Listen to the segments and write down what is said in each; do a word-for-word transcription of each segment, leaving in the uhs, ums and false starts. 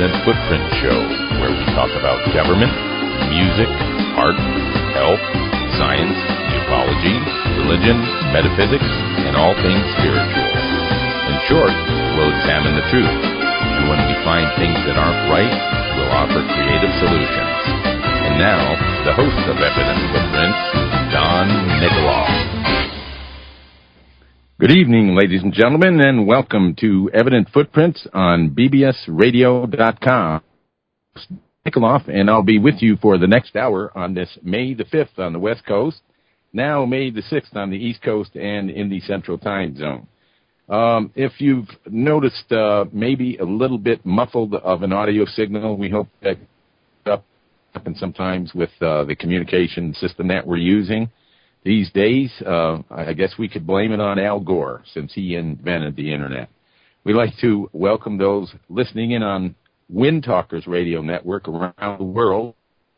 Evident Footprint Show, where we talk about government, music, art, health, science, ufology, religion, metaphysics, and all things spiritual. In short, we'll examine the truth, and when we find things that aren't right, we'll offer creative solutions. And now, the host of Evident Footprints, Don Nikoloff. Good evening, ladies and gentlemen, and welcome to Evident Footprints on B B S radio dot com. Nikoloff, and I'll be with you for the next hour on this May the fifth on the West Coast, now May the sixth on the East Coast and in the Central Time Zone. Um, if you've noticed uh, maybe a little bit muffled of an audio signal, we hope that up happens sometimes with uh, the communication system that we're using. These days, uh, I guess we could blame it on Al Gore, since he invented the Internet. We'd like to welcome those listening in on Wind Talkers Radio Network around the world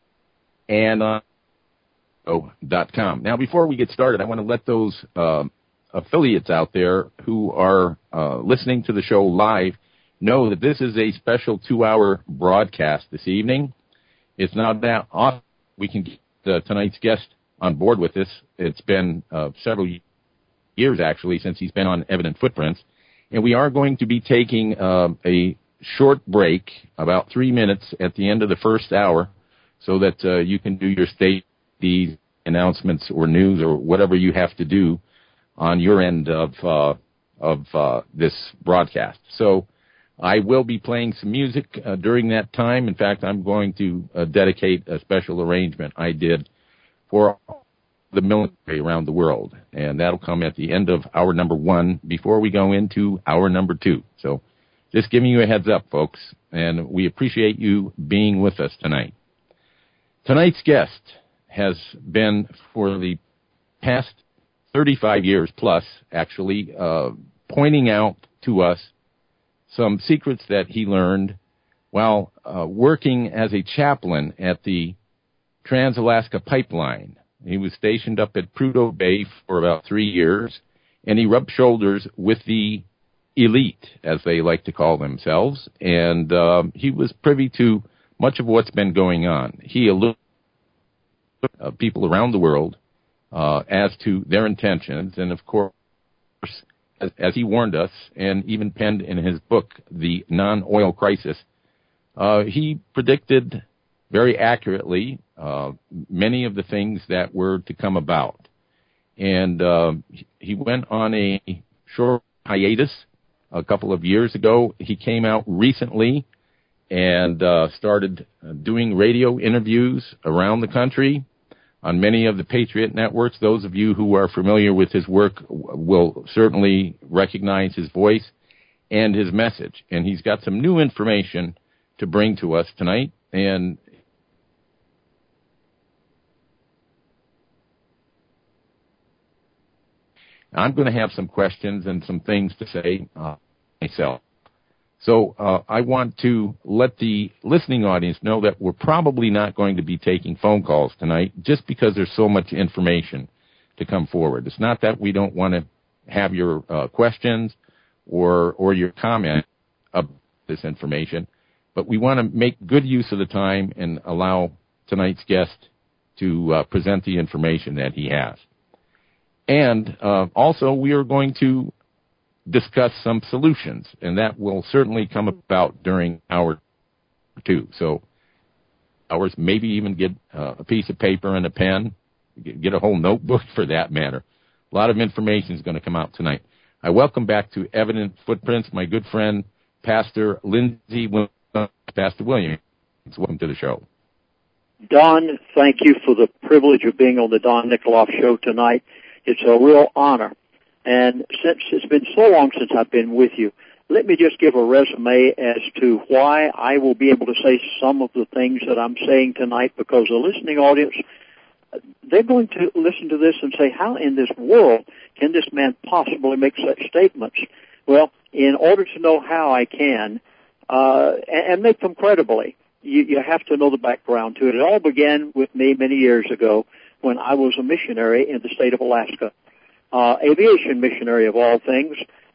and on radio dot com. Now, before we get started, I want to let those uh, affiliates out there who are uh, listening to the show live know that this is a special two-hour broadcast this evening. It's not that often we can get uh, tonight's guest on board with this. It's been uh, several years, actually, since he's been on Evident Footprints. And we are going to be taking uh, a short break, about three minutes at the end of the first hour, so that uh, you can do your state these announcements or news or whatever you have to do on your end of, uh, of uh, this broadcast. So I will be playing some music uh, during that time. In fact, I'm going to uh, dedicate a special arrangement I did for the military around the world, and that'll come at the end of hour number one before we go into hour number two. So just giving you a heads up, folks, and we appreciate you being with us tonight. Tonight's guest has been, for the past thirty-five years plus, actually, uh, pointing out to us some secrets that he learned while uh, working as a chaplain at the Trans-Alaska Pipeline. He was stationed up at Prudhoe Bay for about three years, and he rubbed shoulders with the elite, as they like to call themselves, and um, he was privy to much of what's been going on. He alerted uh, people around the world uh, as to their intentions, and of course, as, as he warned us, and even penned in his book, The Non-Oil Crisis, uh, he predicted very accurately uh, many of the things that were to come about. And uh, he went on a short hiatus a couple of years ago. He came out recently and uh, started doing radio interviews around the country on many of the Patriot networks. Those of you who are familiar with his work will certainly recognize his voice and his message. And he's got some new information to bring to us tonight, and I'm going to have some questions and some things to say uh, myself. So uh, I want to let the listening audience know that we're probably not going to be taking phone calls tonight just because there's so much information to come forward. It's not that we don't want to have your uh, questions or or your comment about this information, but we want to make good use of the time and allow tonight's guest to uh, present the information that he has. And uh, also, we are going to discuss some solutions, and that will certainly come about during hour two. So hours, maybe even get uh, a piece of paper and a pen, get a whole notebook for that matter. A lot of information is going to come out tonight. I welcome back to Evident Footprints my good friend, Pastor Lindsey Williams. Pastor Williams, welcome to the show. Don, thank you for the privilege of being on the Don Nikoloff Show tonight. It's a real honor. And since it's been so long since I've been with you, let me just give a resume as to why I will be able to say some of the things that I'm saying tonight, because the listening audience, they're going to listen to this and say, how in this world can this man possibly make such statements? Well, in order to know how I can, uh, and, and make them credibly, you, you have to know the background to it. It all began with me many years ago when I was a missionary in the state of Alaska, uh, aviation missionary of all things,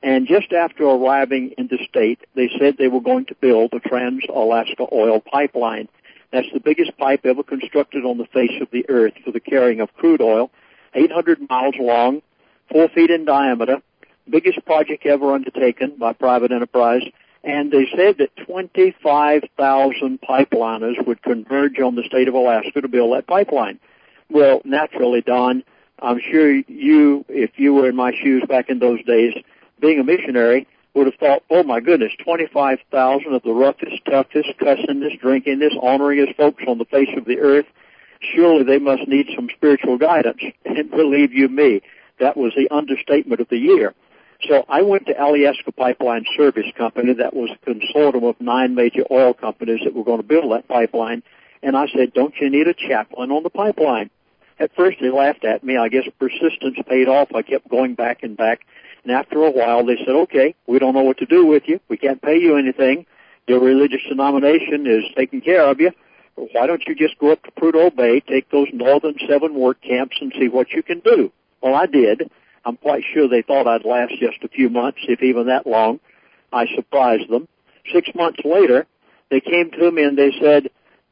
And just after arriving in the state, they said they were going to build the Trans-Alaska Oil Pipeline. That's the biggest pipe ever constructed on the face of the earth for the carrying of crude oil, eight hundred miles long, four feet in diameter, biggest project ever undertaken by private enterprise. And they said that twenty-five thousand pipeliners would converge on the state of Alaska to build that pipeline. Well, naturally, Don, I'm sure you, if you were in my shoes back in those days, being a missionary, would have thought, oh my goodness, twenty-five thousand of the roughest, toughest, cussingest, drinkingest, honoringest folks on the face of the earth, surely they must need some spiritual guidance. And believe you me, that was the understatement of the year. So I went to Alyeska Pipeline Service Company. That was a consortium of nine major oil companies that were going to build that pipeline. And I said, don't you need a chaplain on the pipeline? At first they laughed at me. I guess persistence paid off. I kept going back and back. And after a while they said, okay, we don't know what to do with you. We can't pay you anything. Your religious denomination is taking care of you. Why don't you just go up to Prudhoe Bay, take those northern seven work camps and see what you can do? Well, I did. I'm quite sure they thought I'd last just a few months, if even that long. I surprised them. Six months later, they came to me and they said,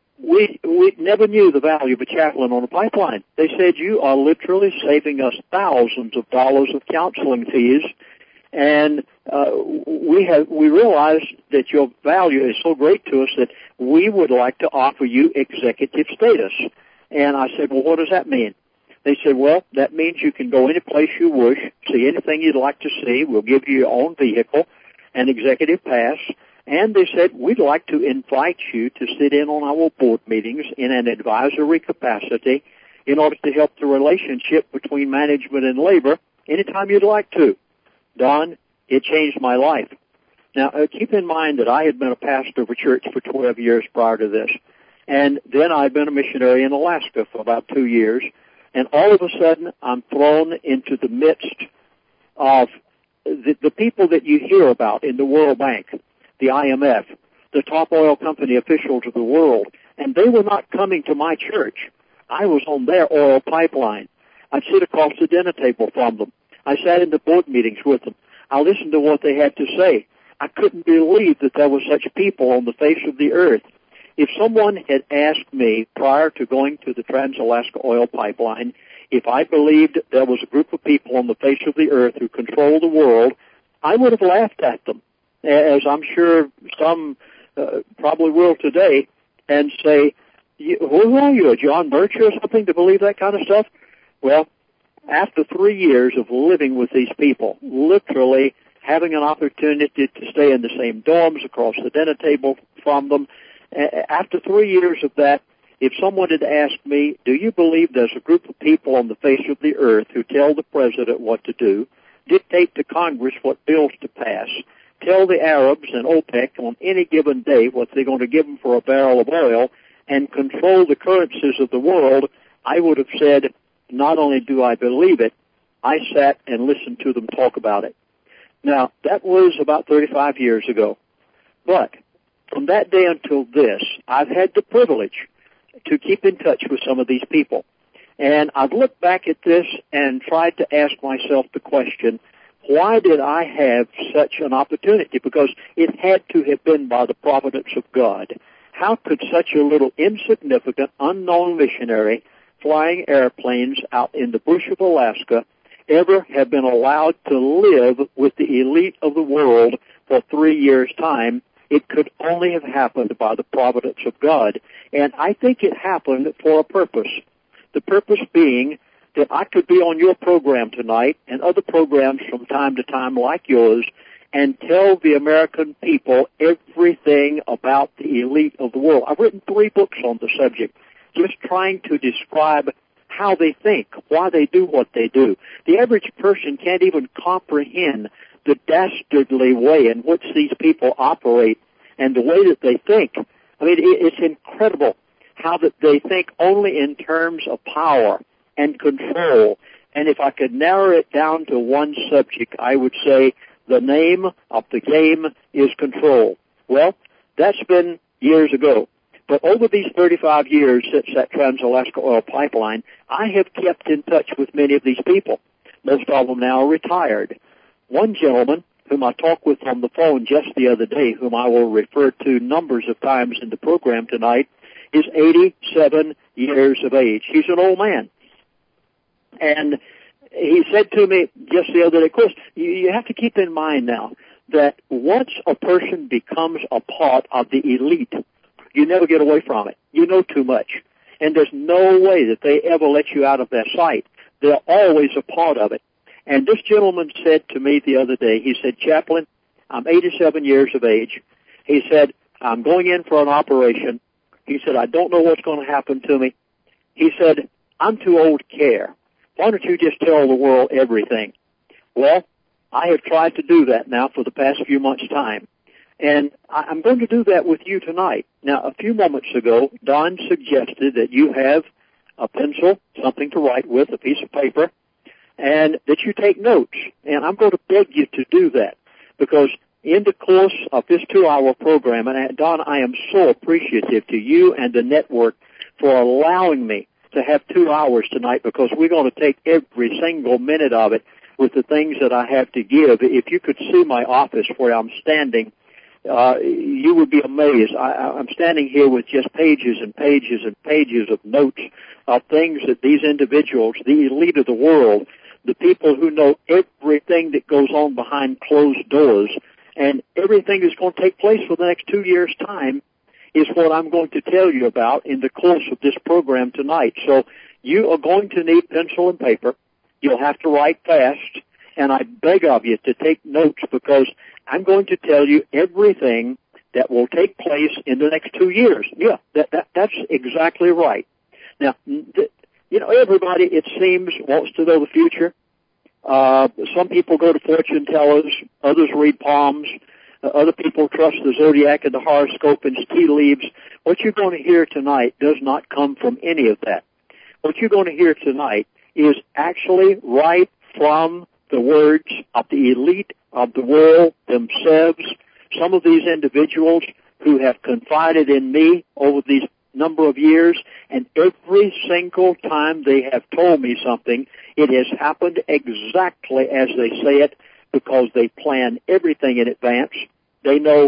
we we never knew the value of a chaplain on a pipeline. They said, you are literally saving us thousands of dollars of counseling fees, and uh, we have we realized that your value is so great to us that we would like to offer you executive status. And I said, well, what does that mean? They said, well, that means you can go any place you wish, see anything you'd like to see. We'll give you your own vehicle, an executive pass. And they said, we'd like to invite you to sit in on our board meetings in an advisory capacity in order to help the relationship between management and labor anytime you'd like to. Don, it changed my life. Now, uh, keep in mind that I had been a pastor of a church for twelve years prior to this. And then I'd been a missionary in Alaska for about two years. And all of a sudden, I'm thrown into the midst of the, the people that you hear about in the World Bank, the I M F, the top oil company officials of the world. And they were not coming to my church. I was on their oil pipeline. I'd sit across the dinner table from them. I sat in the board meetings with them. I listened to what they had to say. I couldn't believe that there were such people on the face of the earth. If someone had asked me prior to going to the Trans-Alaska Oil Pipeline if I believed there was a group of people on the face of the earth who control the world, I would have laughed at them, as I'm sure some uh, probably will today, and say, who are you, a John Birch or something, to believe that kind of stuff? Well, after three years of living with these people, literally having an opportunity to stay in the same dorms across the dinner table from them, after three years of that, if someone had asked me, do you believe there's a group of people on the face of the earth who tell the president what to do, dictate to Congress what bills to pass, tell the Arabs and OPEC on any given day what they're going to give them for a barrel of oil, and control the currencies of the world, I would have said, not only do I believe it, I sat and listened to them talk about it. Now, that was about thirty-five years ago. But from that day until this, I've had the privilege to keep in touch with some of these people. And I've looked back at this and tried to ask myself the question, why did I have such an opportunity? Because it had to have been by the providence of God. How could such a little insignificant, unknown missionary flying airplanes out in the bush of Alaska ever have been allowed to live with the elite of the world for three years' time? It could only have happened by the providence of God. And I think it happened for a purpose. The purpose being that I could be on your program tonight and other programs from time to time like yours and tell the American people everything about the elite of the world. I've written three books on the subject, just trying to describe how they think, why they do what they do. The average person can't even comprehend the dastardly way in which these people operate and the way that they think. I mean, it's incredible how that they think only in terms of power and control. And if I could narrow it down to one subject, I would say the name of the game is control. Well, that's been years ago. But over these thirty-five years since that Trans-Alaska Oil Pipeline, I have kept in touch with many of these people. Most of them now are retired. One gentleman whom I talked with on the phone just the other day, whom I will refer to numbers of times in the program tonight, is eighty-seven years of age. He's an old man. And he said to me just the other day, of course, you, you have to keep in mind now that once a person becomes a part of the elite, you never get away from it. You know too much. And there's no way that they ever let you out of their sight. They're always a part of it. And this gentleman said to me the other day, he said, Chaplain, I'm eighty-seven years of age. He said, I'm going in for an operation. He said, I don't know what's going to happen to me. He said, I'm too old to care. Why don't you just tell the world everything? Well, I have tried to do that now for the past few months' time. And I'm going to do that with you tonight. Now, a few moments ago, Don suggested that you have a pencil, something to write with, a piece of paper, and that you take notes. And I'm going to beg you to do that because in the course of this two-hour program, and Don, I am so appreciative to you and the network for allowing me to have two hours tonight because we're going to take every single minute of it with the things that I have to give. If you could see my office where I'm standing, uh, you would be amazed. I, I'm standing here with just pages and pages and pages of notes of things that these individuals, the elite of the world, the people who know everything that goes on behind closed doors and everything that's going to take place for the next two years' time is what I'm going to tell you about in the course of this program tonight. So you are going to need pencil and paper. You'll have to write fast, and I beg of you to take notes because I'm going to tell you everything that will take place in the next two years. Yeah, that, that that's exactly right. Now, th- you know, everybody, it seems, wants to know the future. Uh, some people go to fortune tellers, others read palms, uh, other people trust the zodiac and the horoscope and tea leaves. What you're going to hear tonight does not come from any of that. What you're going to hear tonight is actually right from the words of the elite of the world themselves. Some of these individuals who have confided in me over these number of years, and every single time they have told me something, it has happened exactly as they say it because they plan everything in advance. They know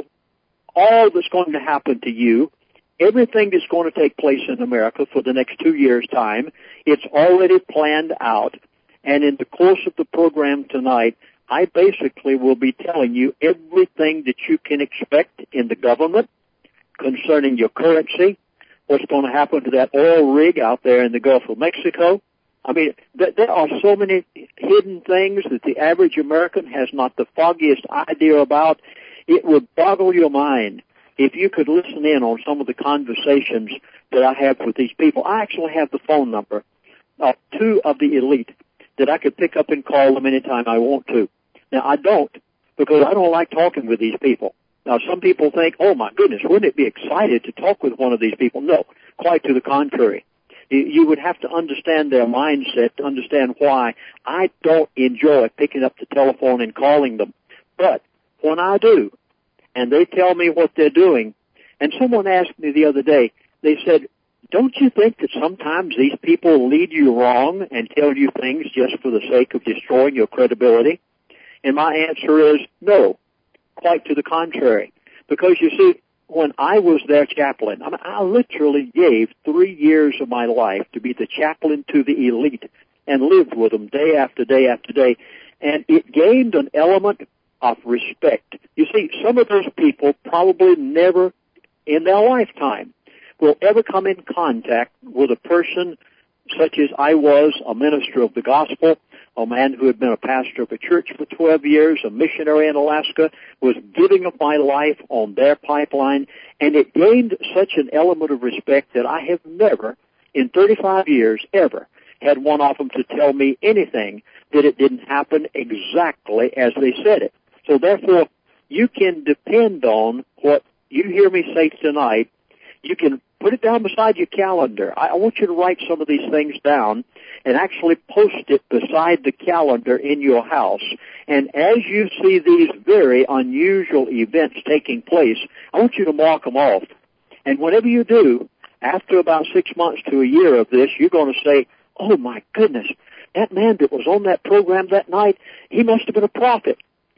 all that's going to happen to you, everything that's going to take place in America for the next two years' time. It's already planned out, and in the course of the program tonight, I basically will be telling you everything that you can expect in the government concerning your currency, what's going to happen to that oil rig out there in the Gulf of Mexico. I mean, th- there are so many hidden things that the average American has not the foggiest idea about. It would boggle your mind if you could listen in on some of the conversations that I have with these people. I actually have the phone number of two of the elite that I could pick up and call them anytime I want to. Now, I don't because I don't like talking with these people. Now, some people think, oh, my goodness, wouldn't it be excited to talk with one of these people? No, quite to the contrary. You would have to understand their mindset to understand why I don't enjoy picking up the telephone and calling them. But when I do, and they tell me what they're doing, and someone asked me the other day, they said, don't you think that sometimes these people lead you wrong and tell you things just for the sake of destroying your credibility? And my answer is no. Quite to the contrary. Because, you see, when I was their chaplain, I mean, I literally gave three years of my life to be the chaplain to the elite and lived with them day after day after day. And it gained an element of respect. You see, some of those people probably never in their lifetime will ever come in contact with a person such as I was, a minister of the gospel, a man who had been a pastor of a church for twelve years, a missionary in Alaska, was giving of my life on their pipeline, and it gained such an element of respect that I have never, in thirty-five years, ever had one of them to tell me anything that it didn't happen exactly as they said it. So therefore, you can depend on what you hear me say tonight. You can put it down beside your calendar. I want you to write some of these things down and actually post it beside the calendar in your house. And as you see these very unusual events taking place, I want you to mark them off. And whenever you do, after about six months to a year of this, you're going to say, oh, my goodness, that man that was on that program that night, he must have been a prophet.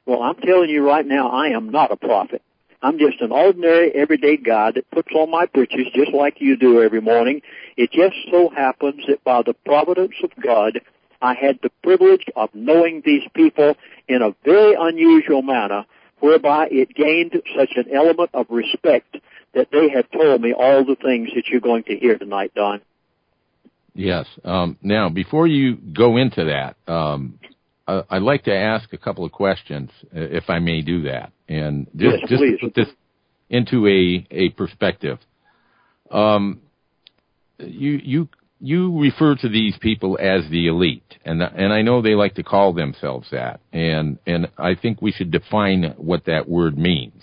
Well, I'm telling you right now, I am not a prophet. I'm just an ordinary, everyday guy that puts on my breeches just like you do every morning. It just so happens that by the providence of God, I had the privilege of knowing these people in a very unusual manner, whereby it gained such an element of respect that they have told me all the things that you're going to hear tonight, Don. Yes. Um, now, before you go into that, um, uh, I'd like to ask a couple of questions, if I may do that, and just, yes, just please. to put this into a, a perspective. Um, you you you refer to these people as the elite, and and I know they like to call themselves that, and and I think we should define what that word means.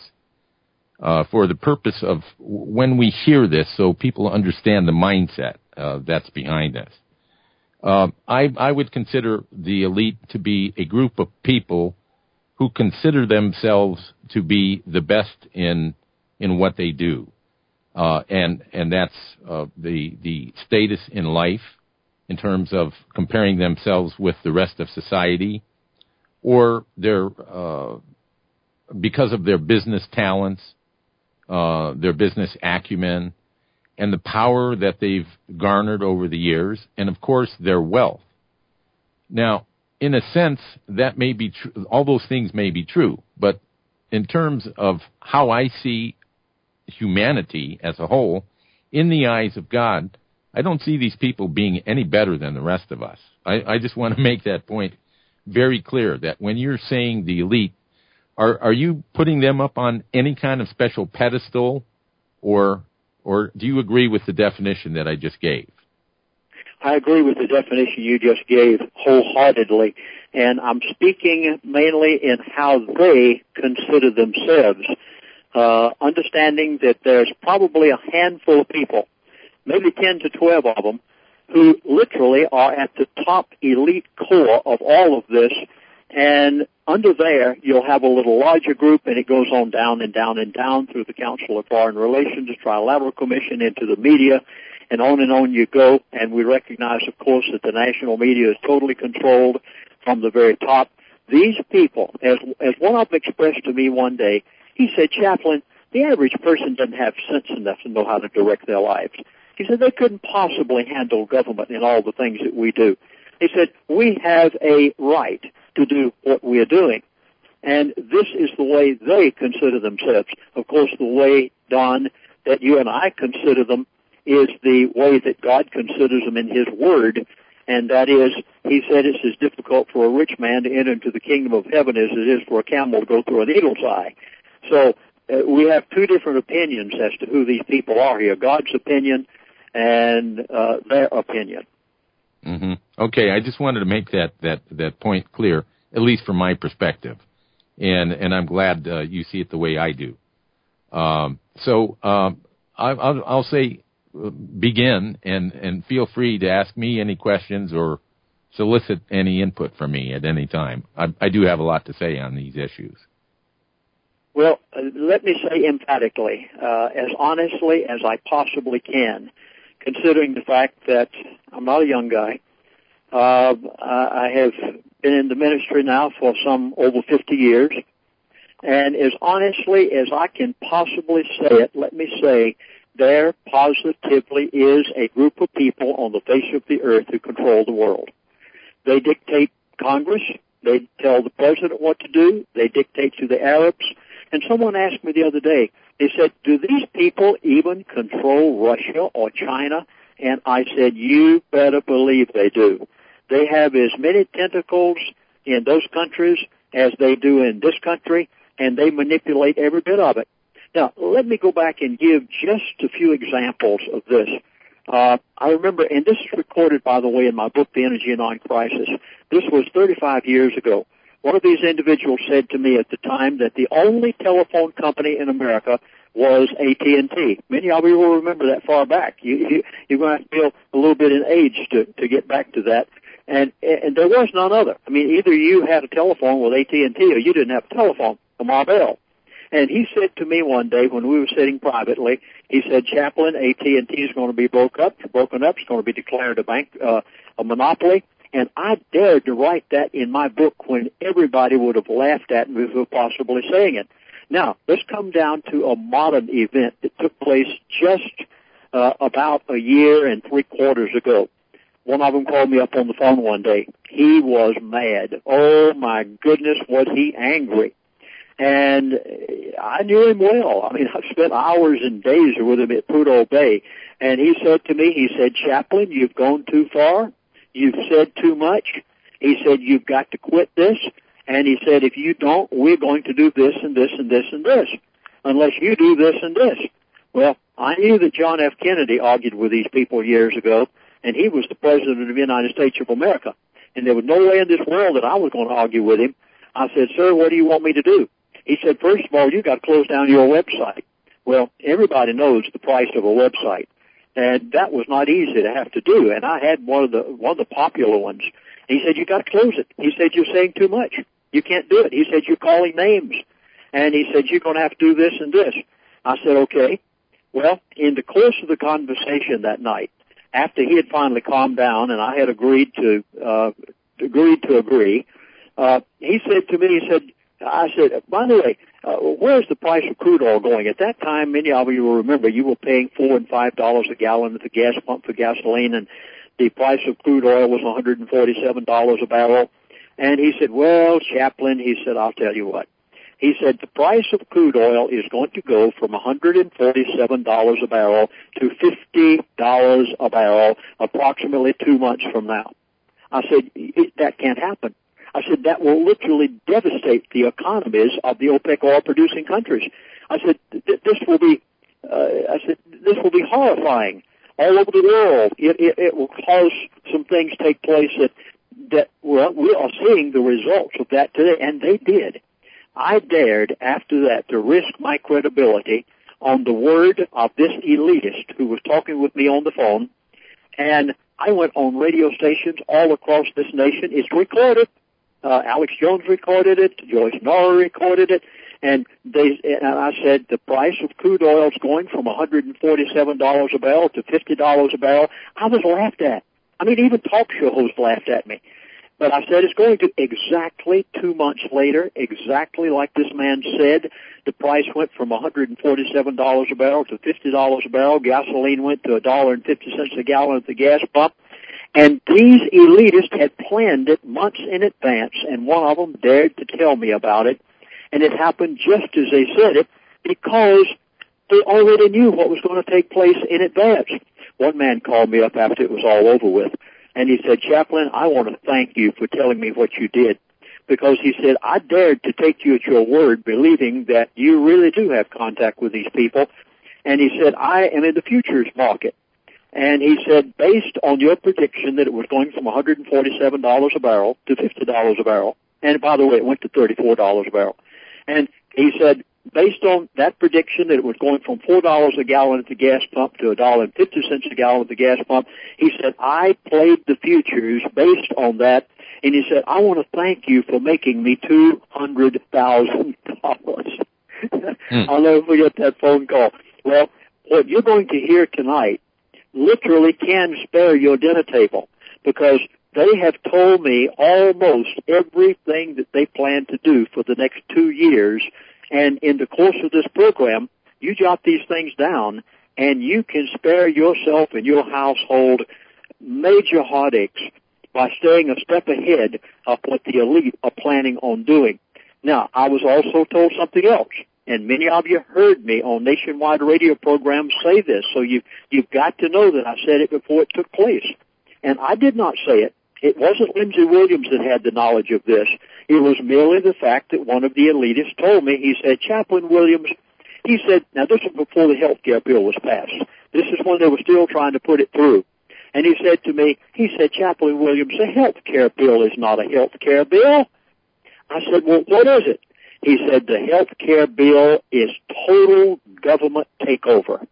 Uh, for the purpose of when we hear this, so people understand the mindset uh, that's behind this. Uh, I, I would consider the elite to be a group of people who consider themselves to be the best in in what they do, uh, and and that's uh, the the status in life in terms of comparing themselves with the rest of society, or their uh, because of their business talents. Uh, their business acumen, and the power that they've garnered over the years, and of course their wealth. Now, in a sense, that may be true. All those things may be true, but in terms of how I see humanity as a whole, in the eyes of God, I don't see these people being any better than the rest of us. I, I just want to make that point very clear, that when you're saying the elite, Are are you putting them up on any kind of special pedestal, or or do you agree with the definition that I just gave? I agree with the definition you just gave wholeheartedly, and I'm speaking mainly in how they consider themselves, uh, understanding that there's probably a handful of people, maybe ten to twelve of them, who literally are at the top elite core of all of this. And under there, you'll have a little larger group, and it goes on down and down and down through the Council of Foreign Relations, Trilateral Commission, into the media, and on and on you go. And we recognize, of course, that the national media is totally controlled from the very top. These people, as as one of them expressed to me one day, he said, Chaplain, the average person doesn't have sense enough to know how to direct their lives. He said they couldn't possibly handle government and all the things that we do. He said, we have a right to do what we are doing. And this is the way they consider themselves. Of course, the way, Don, that you and I consider them is the way that God considers them in His Word. And that is, He said it's as difficult for a rich man to enter into the kingdom of heaven as it is for a camel to go through a needle's eye. So uh, we have two different opinions as to who these people are here, God's opinion and uh, their opinion. Mm-hmm. Okay, I just wanted to make that, that, that point clear, at least from my perspective, and and I'm glad uh, you see it the way I do. Um, so um, I, I'll, I'll say uh, begin, and, and feel free to ask me any questions or solicit any input from me at any time. I, I do have a lot to say on these issues. Well, uh, let me say emphatically, uh, as honestly as I possibly can, considering the fact that I'm not a young guy. Uh, I have been in the ministry now for some over fifty years. And as honestly as I can possibly say it, let me say there positively is a group of people on the face of the earth who control the world. They dictate Congress. They tell the president what to do. They dictate to the Arabs. And someone asked me the other day, they said, do these people even control Russia or China? And I said, you better believe they do. They have as many tentacles in those countries as they do in this country, and they manipulate every bit of it. Now, let me go back and give just a few examples of this. Uh, I remember, and this is recorded, by the way, in my book, The Energy and Non-Crisis. This was thirty-five years ago. One of these individuals said to me at the time that the only telephone company in America was A T and T. Many of you will remember that far back. You, you, you're going to have to feel a little bit in age to, to get back to that. And, and there was none other. I mean, either you had a telephone with A T and T or you didn't have a telephone, a Marvell. And he said to me one day when we were sitting privately, he said, Chaplain, A T and T is going to be broke up, broken up. It's going to be declared a bank, uh, a monopoly. And I dared to write that in my book when everybody would have laughed at me for possibly saying it. Now, let's come down to a modern event that took place just uh, about a year and three quarters ago. One of them called me up on the phone one day. He was mad. Oh, my goodness, was he angry. And I knew him well. I mean, I've spent hours and days with him at Prudhoe Bay. And he said to me, he said, Chaplain, you've gone too far. You've said too much. He said, you've got to quit this. And he said, if you don't, we're going to do this and this and this and this, unless you do this and this. Well, I knew that John F. Kennedy argued with these people years ago, and he was the President of the United States of America. And there was no way in this world that I was going to argue with him. I said, sir, what do you want me to do? He said, first of all, you've got to close down your website. Well, everybody knows the price of a website. And that was not easy to have to do. And I had one of the one of the popular ones. He said, you got to close it. He said, you're saying too much. You can't do it. He said, you're calling names. And he said, you're going to have to do this and this. I said, okay. Well, in the course of the conversation that night, after he had finally calmed down and I had agreed to uh agreed to agree, uh he said to me, he said, I said, by the way, uh, where's the price of crude oil going? At that time, many of you will remember, you were paying four and five dollars a gallon at the gas pump for gasoline, and the price of crude oil was one hundred forty-seven dollars a barrel. And he said, well, Chaplain, he said, I'll tell you what. He said, the price of crude oil is going to go from one hundred forty-seven dollars a barrel to fifty dollars a barrel approximately two months from now. I said, that can't happen. I said, that will literally devastate the economies of the OPEC oil-producing countries. I said, this will be, uh, I said, this will be horrifying all over the world. It, it, it will cause some things take place that, that, well, we are seeing the results of that today, and they did. I dared, after that, to risk my credibility on the word of this elitist who was talking with me on the phone, and I went on radio stations all across this nation. It's recorded. Uh, Alex Jones recorded it. Joyce Norah recorded it. And they, and I said the price of crude oil is going from one hundred forty-seven dollars a barrel to fifty dollars a barrel. I was laughed at. I mean, even talk show hosts laughed at me. But I said it's going to exactly two months later, exactly like this man said. The price went from one hundred forty-seven dollars a barrel to fifty dollars a barrel. Gasoline went to one dollar and fifty cents a gallon at the gas pump. And these elitists had planned it months in advance, and one of them dared to tell me about it. And it happened just as they said it, because they already knew what was going to take place in advance. One man called me up after it was all over with, and he said, Chaplain, I want to thank you for telling me what you did. Because he said, I dared to take you at your word, believing that you really do have contact with these people. And he said, I am in the futures market. And he said, based on your prediction that it was going from one hundred forty-seven dollars a barrel to fifty dollars a barrel, and by the way, it went to thirty-four dollars a barrel. And he said, based on that prediction that it was going from four dollars a gallon at the gas pump to one dollar and fifty cents a gallon at the gas pump, he said, I played the futures based on that. And he said, I want to thank you for making me two hundred thousand dollars. Hmm. I'll never forget that phone call. Well, what you're going to hear tonight literally can spare your dinner table, because they have told me almost everything that they plan to do for the next two years. And in the course of this program, you jot these things down, and you can spare yourself and your household major heartaches by staying a step ahead of what the elite are planning on doing. Now, I was also told something else, and many of you heard me on nationwide radio programs say this, so you, you've got to know that I said it before it took place. And I did not say it. It wasn't Lindsey Williams that had the knowledge of this. It was merely the fact that one of the elitists told me. He said, Chaplain Williams, he said, now this was before the health care bill was passed. This is when they were still trying to put it through. And he said to me, he said, Chaplain Williams, the health care bill is not a health care bill. I said, well, what is it? He said, the health care bill is total government takeover.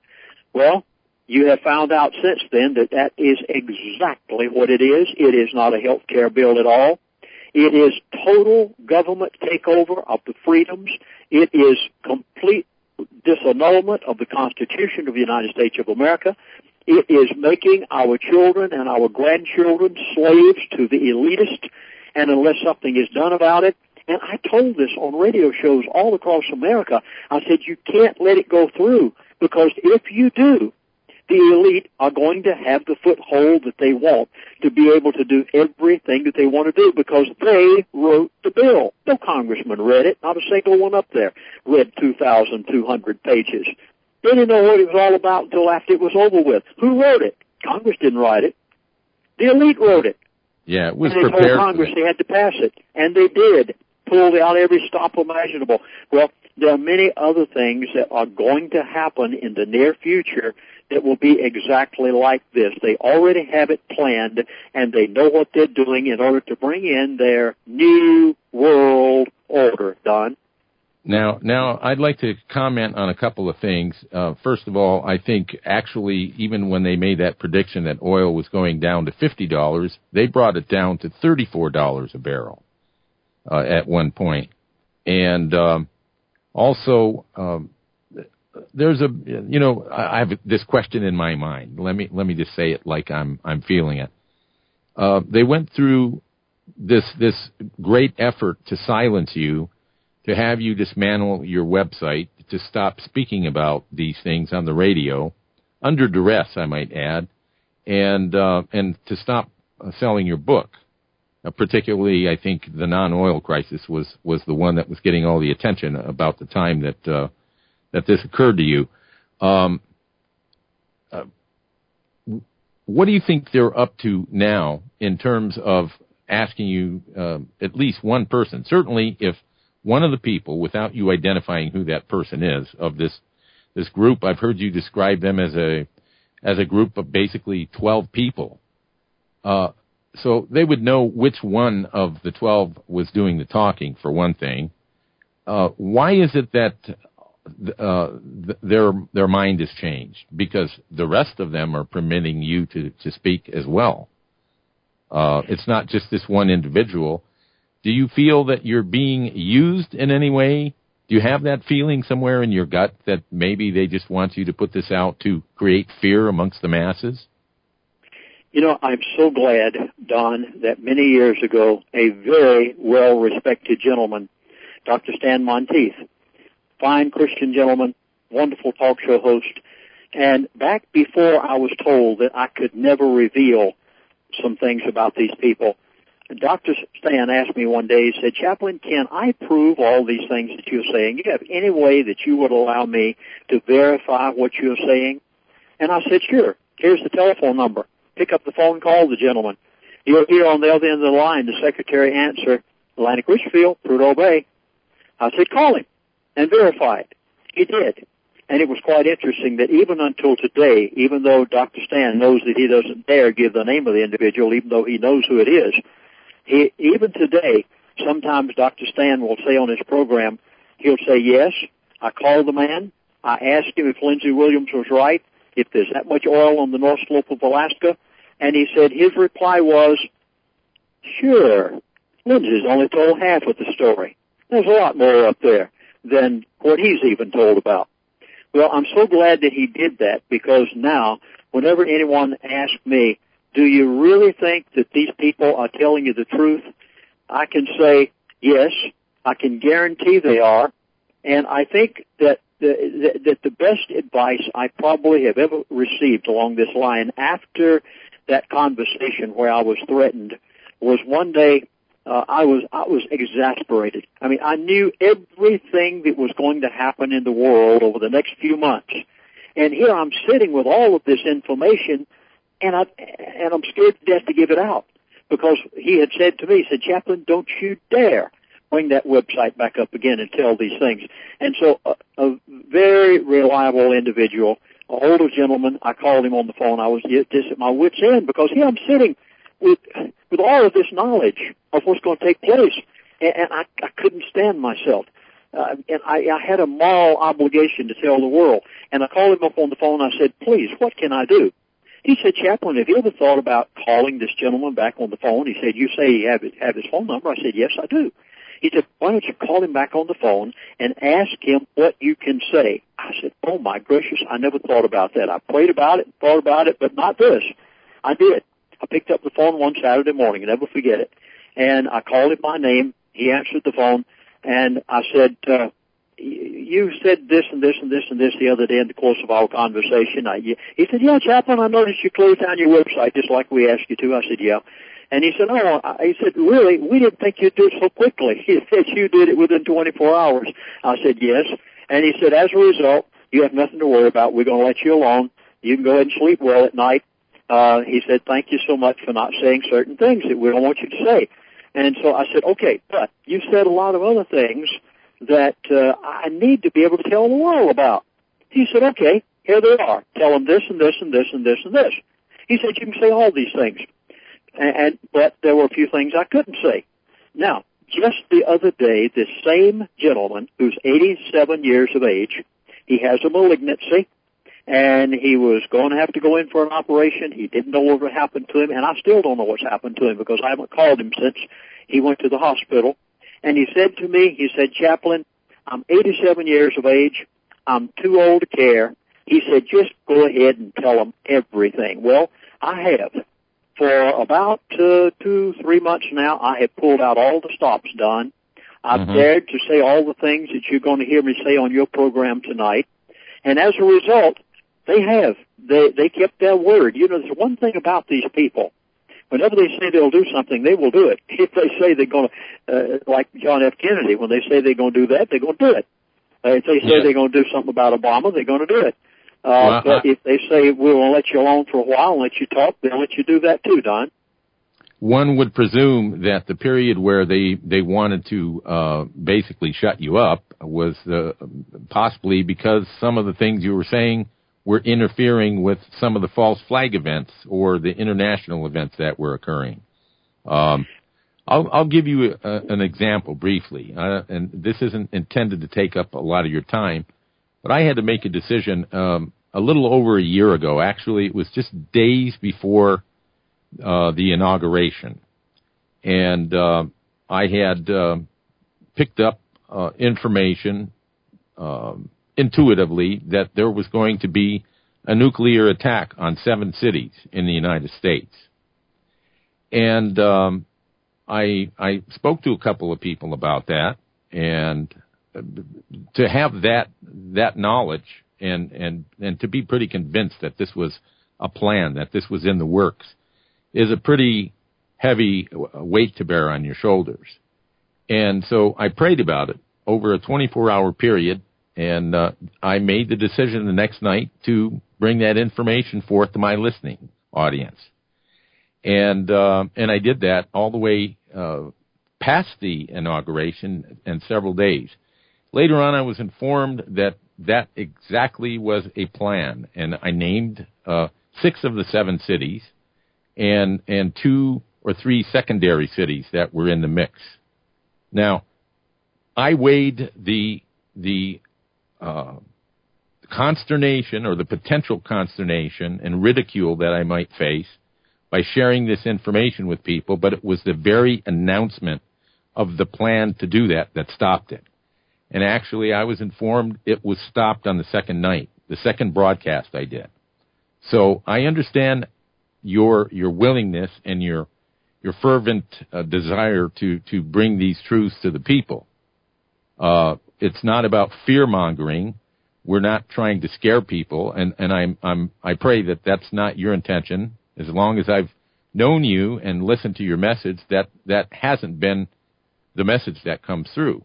Well, you have found out since then that that is exactly what it is. It is not a health care bill at all. It is total government takeover of the freedoms. It is complete disannulment of the Constitution of the United States of America. It is making our children and our grandchildren slaves to the elitist, and unless something is done about it, and I told this on radio shows all across America, I said you can't let it go through, because if you do, the elite are going to have the foothold that they want to be able to do everything that they want to do, because they wrote the bill. No congressman read it, not a single one up there read two thousand two hundred pages. They didn't know what it was all about until after it was over with. Who wrote it? Congress didn't write it. The elite wrote it. Yeah, it was and they prepared. told Congress they had to pass it, and they did. Pulled out every stop imaginable. Well, there are many other things that are going to happen in the near future that will be exactly like this. They already have it planned, and they know what they're doing in order to bring in their new world order. Don? Now, now I'd like to comment on a couple of things. Uh, first of all, I think actually even when they made that prediction that oil was going down to fifty dollars, they brought it down to thirty-four dollars a barrel uh, at one point. And um, also, um, there's a, you know, I have this question in my mind. Let me let me just say it like I'm I'm feeling it. Uh, they went through this this great effort to silence you, to have you dismantle your website, to stop speaking about these things on the radio, under duress, I might add, and uh, and to stop uh, selling your book. Uh, particularly, I think the non-oil crisis was, was the one that was getting all the attention about the time that uh, that this occurred to you. Um, uh, what do you think they're up to now in terms of asking you, uh, at least one person, certainly if one of the people, without you identifying who that person is, of this this group, I've heard you describe them as a as a group of basically twelve people. Uh, so they would know which one of the twelve was doing the talking, for one thing. Uh, why is it that uh, th- their their mind has changed? Because the rest of them are permitting you to, to speak as well. Uh, it's not just this one individual. Do you feel that you're being used in any way? Do you have that feeling somewhere in your gut that maybe they just want you to put this out to create fear amongst the masses? You know, I'm so glad, Don, that many years ago, a very well-respected gentleman, Doctor Stan Monteith, fine Christian gentleman, wonderful talk show host, and back before I was told that I could never reveal some things about these people, Doctor Stan asked me one day, he said, Chaplain, can I prove all these things that you're saying? Do you have any way that you would allow me to verify what you're saying? And I said, sure. Here's the telephone number. Pick up the phone, call the gentleman. You'll hear on the other end of the line the secretary answer, Atlantic Richfield, Prudhoe Bay. I said, call him and verify it. He did. And it was quite interesting that even until today, even though Doctor Stan knows that he doesn't dare give the name of the individual, even though he knows who it is, he, even today, sometimes Doctor Stan will say on his program, he'll say, yes, I called the man. I asked him if Lindsey Williams was right, if there's that much oil on the North Slope of Alaska. And he said his reply was, sure, Lindsey's only told half of the story. There's a lot more up there than what he's even told about. Well, I'm so glad that he did that, because now, whenever anyone asks me, do you really think that these people are telling you the truth? I can say, yes, I can guarantee they are, and I think that the, that the best advice I probably have ever received along this line after that conversation where I was threatened was one day uh, I was I was exasperated. I mean, I knew everything that was going to happen in the world over the next few months, and here I'm sitting with all of this information, and I and I'm scared to death to give it out, because he had said to me, he said, Chaplain, don't you dare bring that website back up again and tell these things. And so a, a very reliable individual, an older gentleman, I called him on the phone. I was just at my wit's end, because here I'm sitting with with all of this knowledge of what's going to take place, and, and I, I couldn't stand myself. Uh, and I, I had a moral obligation to tell the world. And I called him up on the phone. I said, please, what can I do? He said, Chaplain, have you ever thought about calling this gentleman back on the phone? He said, you say you have, have his phone number? I said, yes, I do. He said, why don't you call him back on the phone and ask him what you can say? I said, oh, my gracious, I never thought about that. I prayed about it, thought about it, but not this. I did. I picked up the phone one Saturday morning, never forget it, and I called him by name. He answered the phone, and I said, uh, you said this and this and this and this the other day in the course of our conversation. I, he said, yeah, Chaplain, I noticed you closed down your website just like we asked you to. I said, yeah. And he said, oh, he said, really, we didn't think you'd do it so quickly. He said, you did it within twenty-four hours. I said, yes. And he said, as a result, you have nothing to worry about. We're going to let you alone. You can go ahead and sleep well at night. Uh, he said, thank you so much for not saying certain things that we don't want you to say. And so I said, okay, but you said a lot of other things that uh, I need to be able to tell the world about. He said, okay, here they are. Tell them this and this and this and this and this. He said, you can say all these things. And, and but there were a few things I couldn't say. Now, just the other day, this same gentleman who's eighty-seven years of age, he has a malignancy, and he was going to have to go in for an operation. He didn't know what would happen to him, and I still don't know what's happened to him because I haven't called him since he went to the hospital. And he said to me, he said, Chaplain, I'm eighty-seven years of age. I'm too old to care. He said, just go ahead and tell them everything. Well, I have. For about uh, two, three months now, I have pulled out all the stops done. I've mm-hmm. dared to say all the things that you're going to hear me say on your program tonight. And as a result, they have. They, they kept their word. You know, there's one thing about these people. Whenever they say they'll do something, they will do it. If they say they're going to, uh, like John F. Kennedy, when they say they're going to do that, they're going to do it. Uh, if they say yeah. they're going to do something about Obama, they're going to do it. Uh, well, but I, if they say we'll let you alone for a while and let you talk, they'll let you do that too, Don. One would presume that the period where they, they wanted to uh, basically shut you up was uh, possibly because some of the things you were saying were interfering with some of the false flag events or the international events that were occurring. Um, I'll, I'll give you a, an example briefly, uh, and this isn't intended to take up a lot of your time, but I had to make a decision um, a little over a year ago. Actually, it was just days before uh, the inauguration, and uh, I had uh, picked up uh, information um, intuitively that there was going to be a nuclear attack on seven cities in the United States. And um, I I spoke to a couple of people about that, and to have that that knowledge and, and, and to be pretty convinced that this was a plan, that this was in the works, is a pretty heavy weight to bear on your shoulders. And so I prayed about it over a twenty-four hour period, and uh, I made the decision the next night to bring that information forth to my listening audience. And uh, and I did that all the way uh, past the inauguration and several days. Later on, I was informed that that exactly was a plan, and I named uh, six of the seven cities and and two or three secondary cities that were in the mix. Now, I weighed the the uh, consternation or the potential consternation and ridicule that I might face by sharing this information with people, but it was the very announcement of the plan to do that that stopped it. And actually, I was informed it was stopped on the second night, the second broadcast I did. So I understand your your willingness and your your fervent uh, desire to, to bring these truths to the people. Uh, it's not about fear-mongering. We're not trying to scare people, and, and I'm, I'm, I pray that that's not your intention. As long as I've known you and listened to your message, that, that hasn't been the message that comes through.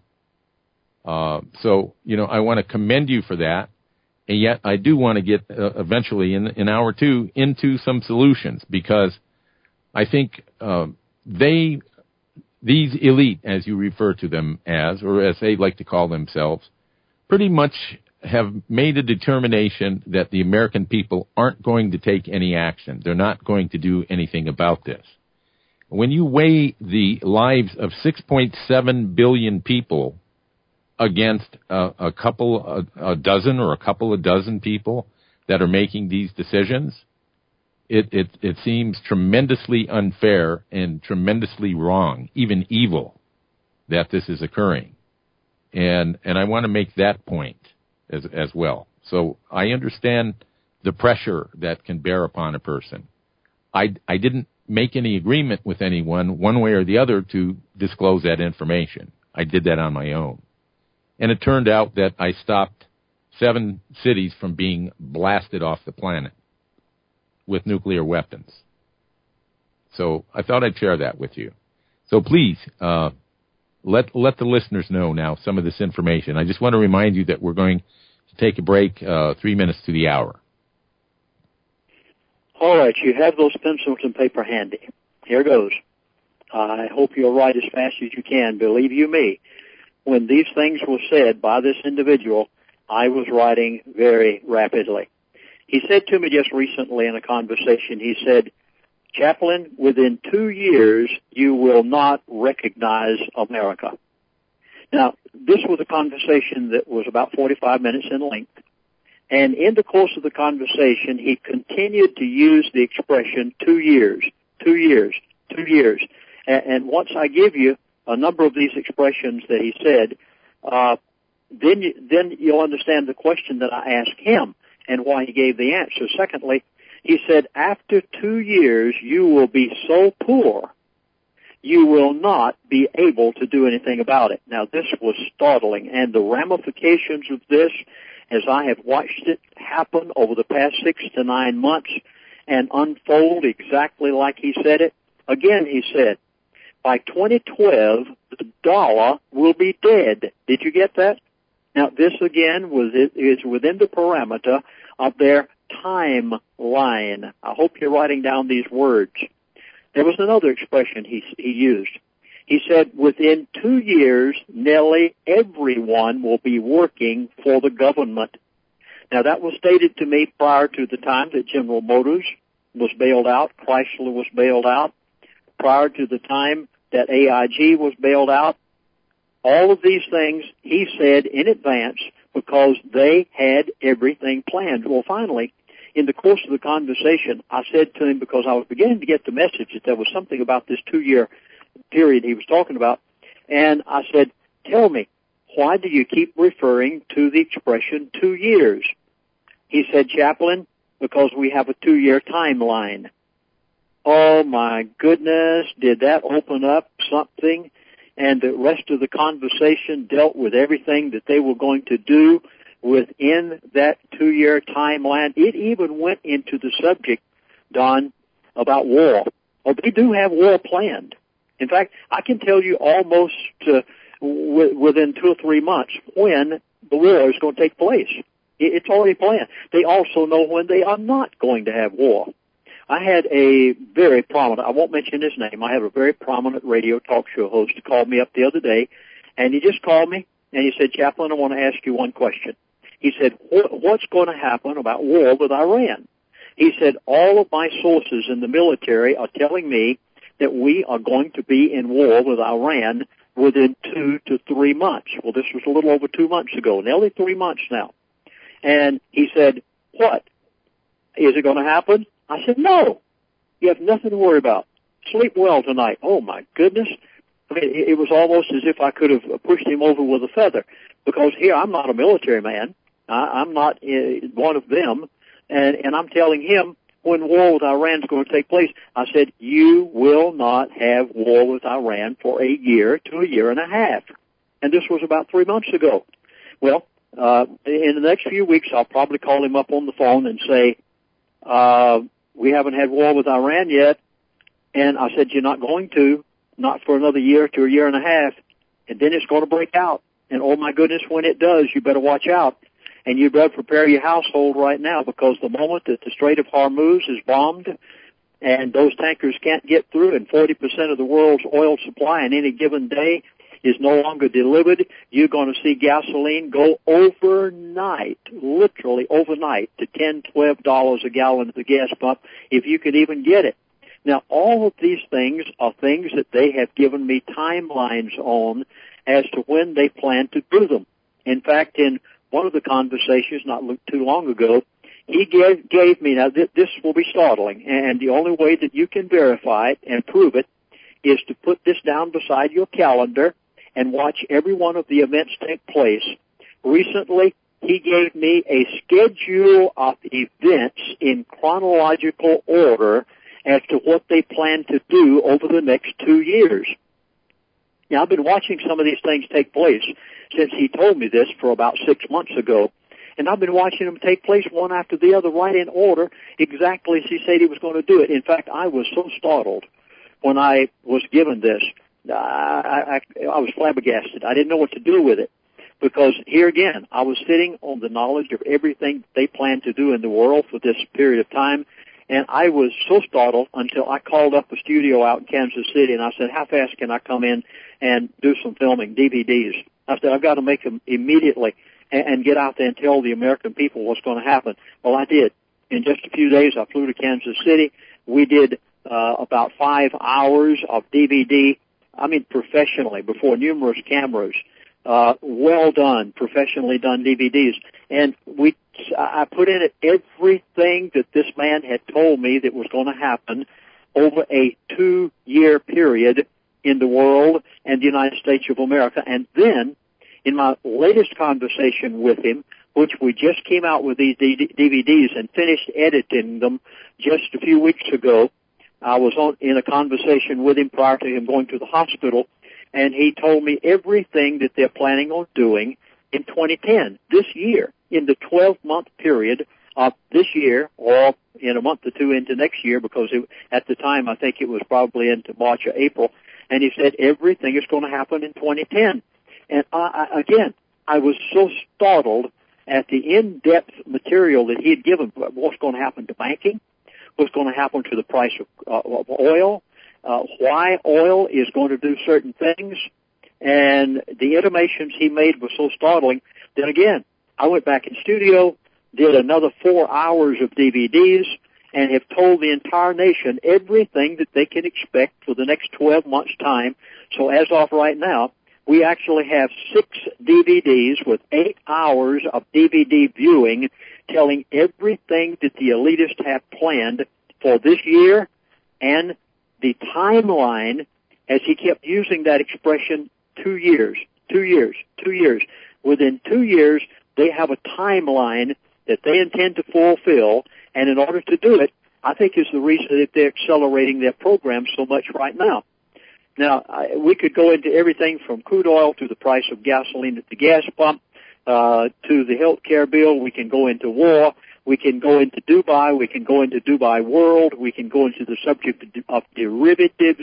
Uh, so, you know, I want to commend you for that, and yet I do want to get uh, eventually in in hour two into some solutions, because I think uh, they, these elite, as you refer to them as, or as they like to call themselves, pretty much have made a determination that the American people aren't going to take any action. They're not going to do anything about this. When you weigh the lives of six point seven billion people against a, a couple, a, a dozen or a couple of dozen people that are making these decisions, it, it, it seems tremendously unfair and tremendously wrong, even evil. that this is occurring. And and I want to make that point as as well. So I understand the pressure that can bear upon a person. I, I didn't make any agreement with anyone, one way or the other, to disclose that information. I did that on my own. And it turned out that I stopped seven cities from being blasted off the planet with nuclear weapons. So I thought I'd share that with you. So please, uh, let let the listeners know now some of this information. I just want to remind you that we're going to take a break uh, three minutes to the hour. All right, you have those pencils and paper handy. Here goes. I hope you'll write as fast as you can. Believe you me, when these things were said by this individual, I was writing very rapidly. He said to me just recently in a conversation, he said, Chaplain, within two years, you will not recognize America. Now, this was a conversation that was about forty-five minutes in length. And in the course of the conversation, he continued to use the expression two years, two years, two years. And, and once I give you a number of these expressions that he said, uh, then you, then you'll understand the question that I asked him and why he gave the answer. Secondly, he said, after two years, you will be so poor, you will not be able to do anything about it. Now, this was startling, and the ramifications of this, as I have watched it happen over the past six to nine months and unfold exactly like he said it, again, he said, by twenty twelve, the dollar will be dead. Did you get that? Now, this again was is within the parameter of their timeline. I hope you're writing down these words. There was another expression he, he used. He said, within two years, nearly everyone will be working for the government. Now, that was stated to me prior to the time that General Motors was bailed out, Chrysler was bailed out, prior to the time that A I G was bailed out. All of these things he said in advance because they had everything planned. Well, finally, in the course of the conversation, I said to him, because I was beginning to get the message that there was something about this two-year period he was talking about, and I said, tell me, why do you keep referring to the expression two years? He said, Chaplain, because we have a two-year timeline. Oh, my goodness, did that open up something? And the rest of the conversation dealt with everything that they were going to do within that two-year timeline. It even went into the subject, Don, about war. Oh, they do have war planned. In fact, I can tell you almost uh, w- within two or three months when the war is going to take place. It's already planned. They also know when they are not going to have war. I had a very prominent, I won't mention his name, I have a very prominent radio talk show host who called me up the other day, and he just called me, and he said, Chaplain, I want to ask you one question. He said, what's going to happen about war with Iran? He said, all of my sources in the military are telling me that we are going to be in war with Iran within two to three months. Well, this was a little over two months ago, nearly three months now. And he said, what? Is it going to happen? I said, no. You have nothing to worry about. Sleep well tonight. Oh, my goodness. I mean, it was almost as if I could have pushed him over with a feather, because here I'm not a military man. I'm not one of them, and, and I'm telling him when war with Iran is going to take place, I said, you will not have war with Iran for a year to a year and a half. And this was about three months ago. Well, uh, in the next few weeks, I'll probably call him up on the phone and say, uh, we haven't had war with Iran yet. And I said, you're not going to, not for another year to a year and a half. And then it's going to break out. And oh my goodness, when it does, you better watch out. And you better prepare your household right now, because the moment that the Strait of Hormuz is bombed and those tankers can't get through, and forty percent of the world's oil supply in any given day is no longer delivered, you're going to see gasoline go overnight, literally overnight, to ten, twelve dollars a gallon at the gas pump, if you could even get it. Now, all of these things are things that they have given me timelines on as to when they plan to do them. In fact, in one of the conversations not too long ago, he gave, gave me, now th- this will be startling, and the only way that you can verify it and prove it is to put this down beside your calendar and watch every one of the events take place. Recently, he gave me a schedule of events in chronological order as to what they plan to do over the next two years. Now, I've been watching some of these things take place since he told me this for about six months ago, and I've been watching them take place one after the other, right in order, exactly as he said he was going to do it. In fact, I was so startled when I was given this. I, I, I was flabbergasted. I didn't know what to do with it, because here again, I was sitting on the knowledge of everything they plan to do in the world for this period of time, and I was so startled until I called up a studio out in Kansas City, and I said, how fast can I come in and do some filming, D V Ds? I said, I've got to make them immediately and, and get out there and tell the American people what's going to happen. Well, I did. In just a few days, I flew to Kansas City. We did uh, about five hours of D V D, I mean professionally, before numerous cameras. Uh, well done, professionally done D V Ds. And we, I put in it everything that this man had told me that was going to happen over a two-year period in the world and the United States of America. And then, in my latest conversation with him, which we just came out with these D V Ds and finished editing them just a few weeks ago, I was on, in a conversation with him prior to him going to the hospital, and he told me everything that they're planning on doing in twenty ten, this year, in the twelve-month period of this year, or in a month or two into next year, because it, at the time I think it was probably into March or April, and he said everything is going to happen in twenty ten. And I, I, again, I was so startled at the in-depth material that he had given, what's going to happen to banking, what's going to happen to the price of, uh, of oil, uh, why oil is going to do certain things, and the intimations he made were so startling. Then again, I went back in studio, did another four hours of D V Ds, and have told the entire nation everything that they can expect for the next twelve months' time. So as of right now, we actually have six D V Ds with eight hours of D V D viewing, telling everything that the elitists have planned for this year, and the timeline, as he kept using that expression, two years, two years, two years. Within two years, they have a timeline that they intend to fulfill, and in order to do it, I think is the reason that they're accelerating their program so much right now. Now, I, we could go into everything from crude oil to the price of gasoline at the gas pump, uh, to the health care bill. We can go into war. We can go into Dubai. We can go into Dubai World. We can go into the subject of derivatives.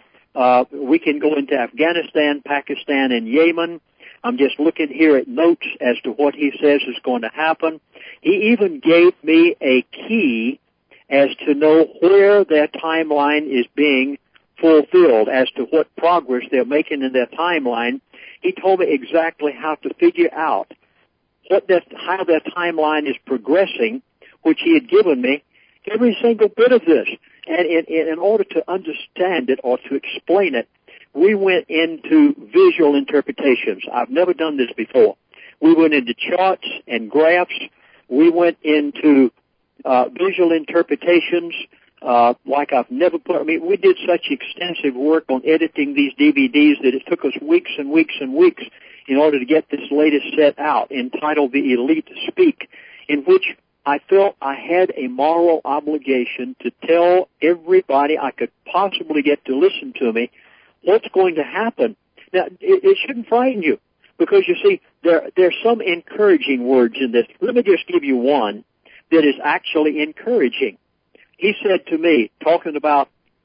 Uh, we can go into Afghanistan, Pakistan, and Yemen. I'm just looking here at notes as to what he says is going to happen. He even gave me a key as to know where their timeline is being fulfilled, as to what progress they're making in their timeline. He told me exactly how to figure out what that, how their timeline is progressing, which he had given me every single bit of this. And in, in order to understand it or to explain it, we went into visual interpretations. I've never done this before. We went into charts and graphs. We went into uh, visual interpretations uh, like I've never put. I mean, we did such extensive work on editing these D V Ds that it took us weeks and weeks and weeks in order to get this latest set out, entitled The Elite Speak, in which I felt I had a moral obligation to tell everybody I could possibly get to listen to me what's going to happen. Now, it, it shouldn't frighten you, because you see, there there's some encouraging words in this. Let me just give you one that is actually encouraging. He said to me, talking about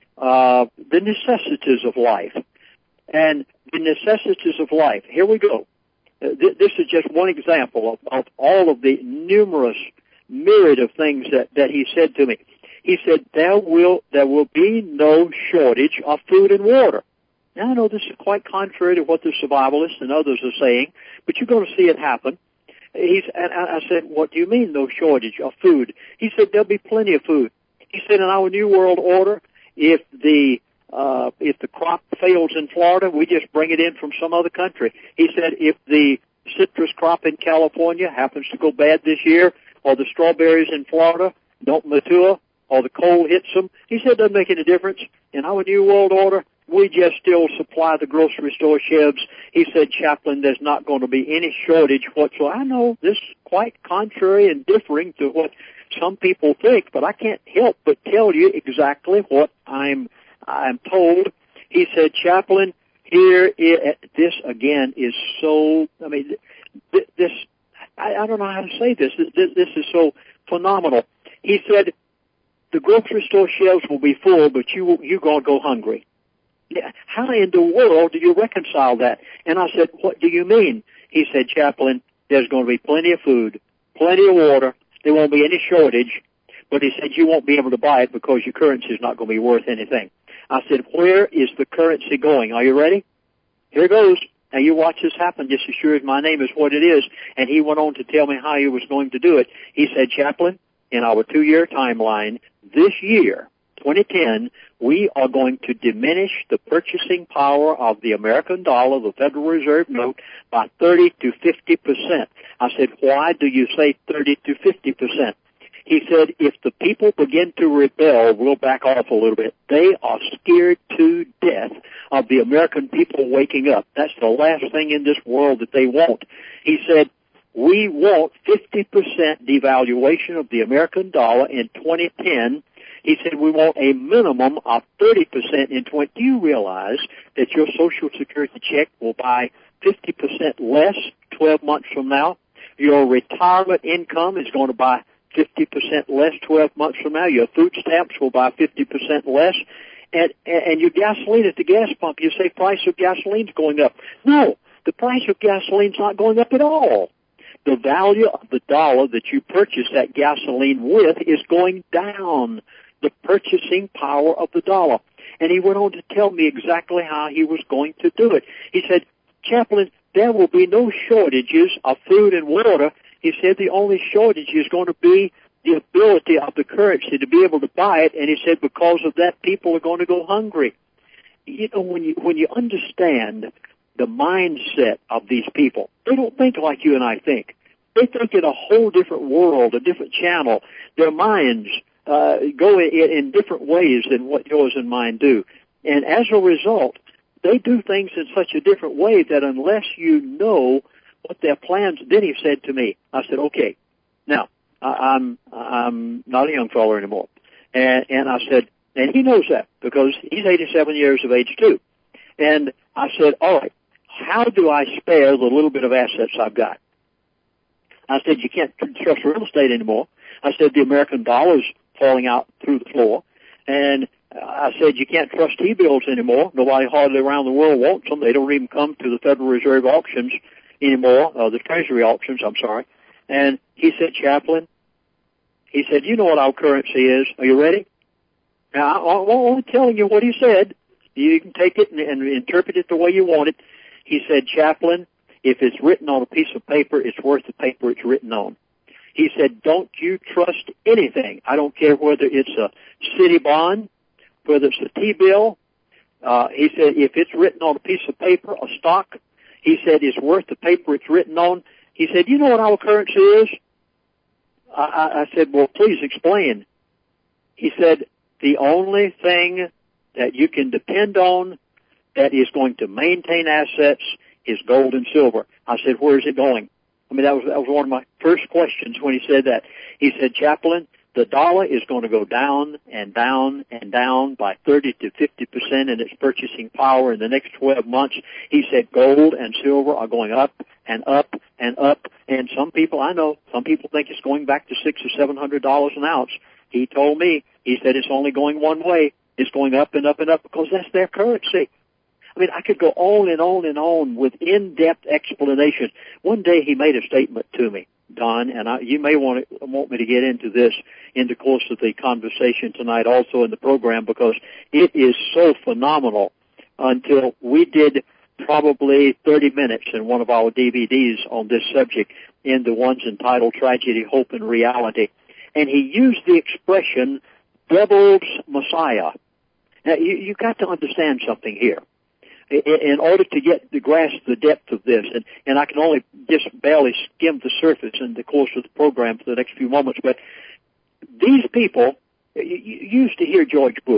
uh, the necessities of life, and the necessities of life. Here we go. Uh, th- this is just one example of, of all of the numerous myriad of things that, that he said to me. He said, there will, there will be no shortage of food and water. Now, I know this is quite contrary to what the survivalists and others are saying, but you're going to see it happen. He's, and I said, what do you mean, no shortage of food? He said, there'll be plenty of food. He said, in our New World Order, if the uh, if the crop fails in Florida, we just bring it in from some other country. He said, if the citrus crop in California happens to go bad this year, or the strawberries in Florida don't mature, or the cold hits them, he said, it doesn't make any difference. In our New World Order, we just still supply the grocery store shelves. He said, Chaplain, there's not going to be any shortage whatsoever. I know this is quite contrary and differing to what some people think, but I can't help but tell you exactly what I'm I'm told. He said, Chaplain, here is, this again is so, I mean, this, I, I don't know how to say this. This, this is so phenomenal. He said, the grocery store shelves will be full, but you, you're going to go hungry. How in the world do you reconcile that? And I said, what do you mean? He said, Chaplain, there's going to be plenty of food, plenty of water. There won't be any shortage. But he said, you won't be able to buy it because your currency is not going to be worth anything. I said, where is the currency going? Are you ready? Here goes. Now you watch this happen just as sure as my name is what it is. And he went on to tell me how he was going to do it. He said, Chaplain, in our two-year timeline, this year, twenty ten, we are going to diminish the purchasing power of the American dollar, the Federal Reserve note, by thirty to fifty percent. I said, why do you say thirty to fifty percent? He said, if the people begin to rebel, we'll back off a little bit. They are scared to death of the American people waking up. That's the last thing in this world that they want. He said, we want fifty percent devaluation of the American dollar in twenty ten. He said we want a minimum of thirty percent in twenty. Do you realize that your Social Security check will buy fifty percent less twelve months from now? Your retirement income is going to buy fifty percent less twelve months from now. Your food stamps will buy fifty percent less. And, and your gasoline at the gas pump, you say price of gasoline's going up. No, the price of gasoline's not going up at all. The value of the dollar that you purchase that gasoline with is going down, the purchasing power of the dollar. And he went on to tell me exactly how he was going to do it. He said, Chaplain, there will be no shortages of food and water. He said the only shortage is going to be the ability of the currency to be able to buy it. And he said because of that, people are going to go hungry. You know, when you, when you understand the mindset of these people, they don't think like you and I think. They think in a whole different world, a different channel. Their minds uh, go in, in different ways than what yours and mine do. And as a result, they do things in such a different way that unless you know what their plans, then he said to me, I said, okay, now, I, I'm I'm not a young fellow anymore. And, and I said, and he knows that because he's eighty-seven years of age too. And I said, all right, how do I spare the little bit of assets I've got? I said, you can't trust real estate anymore. I said, the American dollar's falling out through the floor. And I said, you can't trust T-bills anymore. Nobody hardly around the world wants them. They don't even come to the Federal Reserve auctions anymore, uh, the Treasury auctions, I'm sorry. And he said, Chaplain, he said, you know what our currency is. Are you ready? Now, I'm only telling you what he said. You can take it and, and interpret it the way you want it. He said, Chaplain, if it's written on a piece of paper, it's worth the paper it's written on. He said, don't you trust anything. I don't care whether it's a city bond, whether it's a T-bill. Uh, he said, if it's written on a piece of paper, a stock, he said, it's worth the paper it's written on. He said, you know what our currency is? I, I, I said, well, please explain. He said, the only thing that you can depend on that is going to maintain assets is gold and silver. I said, where is it going? I mean, that was, that was one of my first questions when he said that. He said, Chaplain, the dollar is going to go down and down and down by thirty to fifty percent in its purchasing power in the next twelve months. He said gold and silver are going up and up and up. And some people, I know, some people think it's going back to six or seven hundred dollars an ounce. He told me, he said it's only going one way. It's going up and up and up because that's their currency. I mean, I could go on and on and on with in-depth explanation. One day he made a statement to me, Don, and I, you may want to, want me to get into this in the course of the conversation tonight also in the program because it is so phenomenal until we did probably thirty minutes in one of our D V Ds on this subject in the ones entitled Tragedy, Hope, and Reality. And he used the expression devil's Messiah. Now, you, you've got to understand something here. In order to get to grasp the depth of this, and, and I can only just barely skim the surface in the course of the program for the next few moments, but these people, you, you used to hear George Bush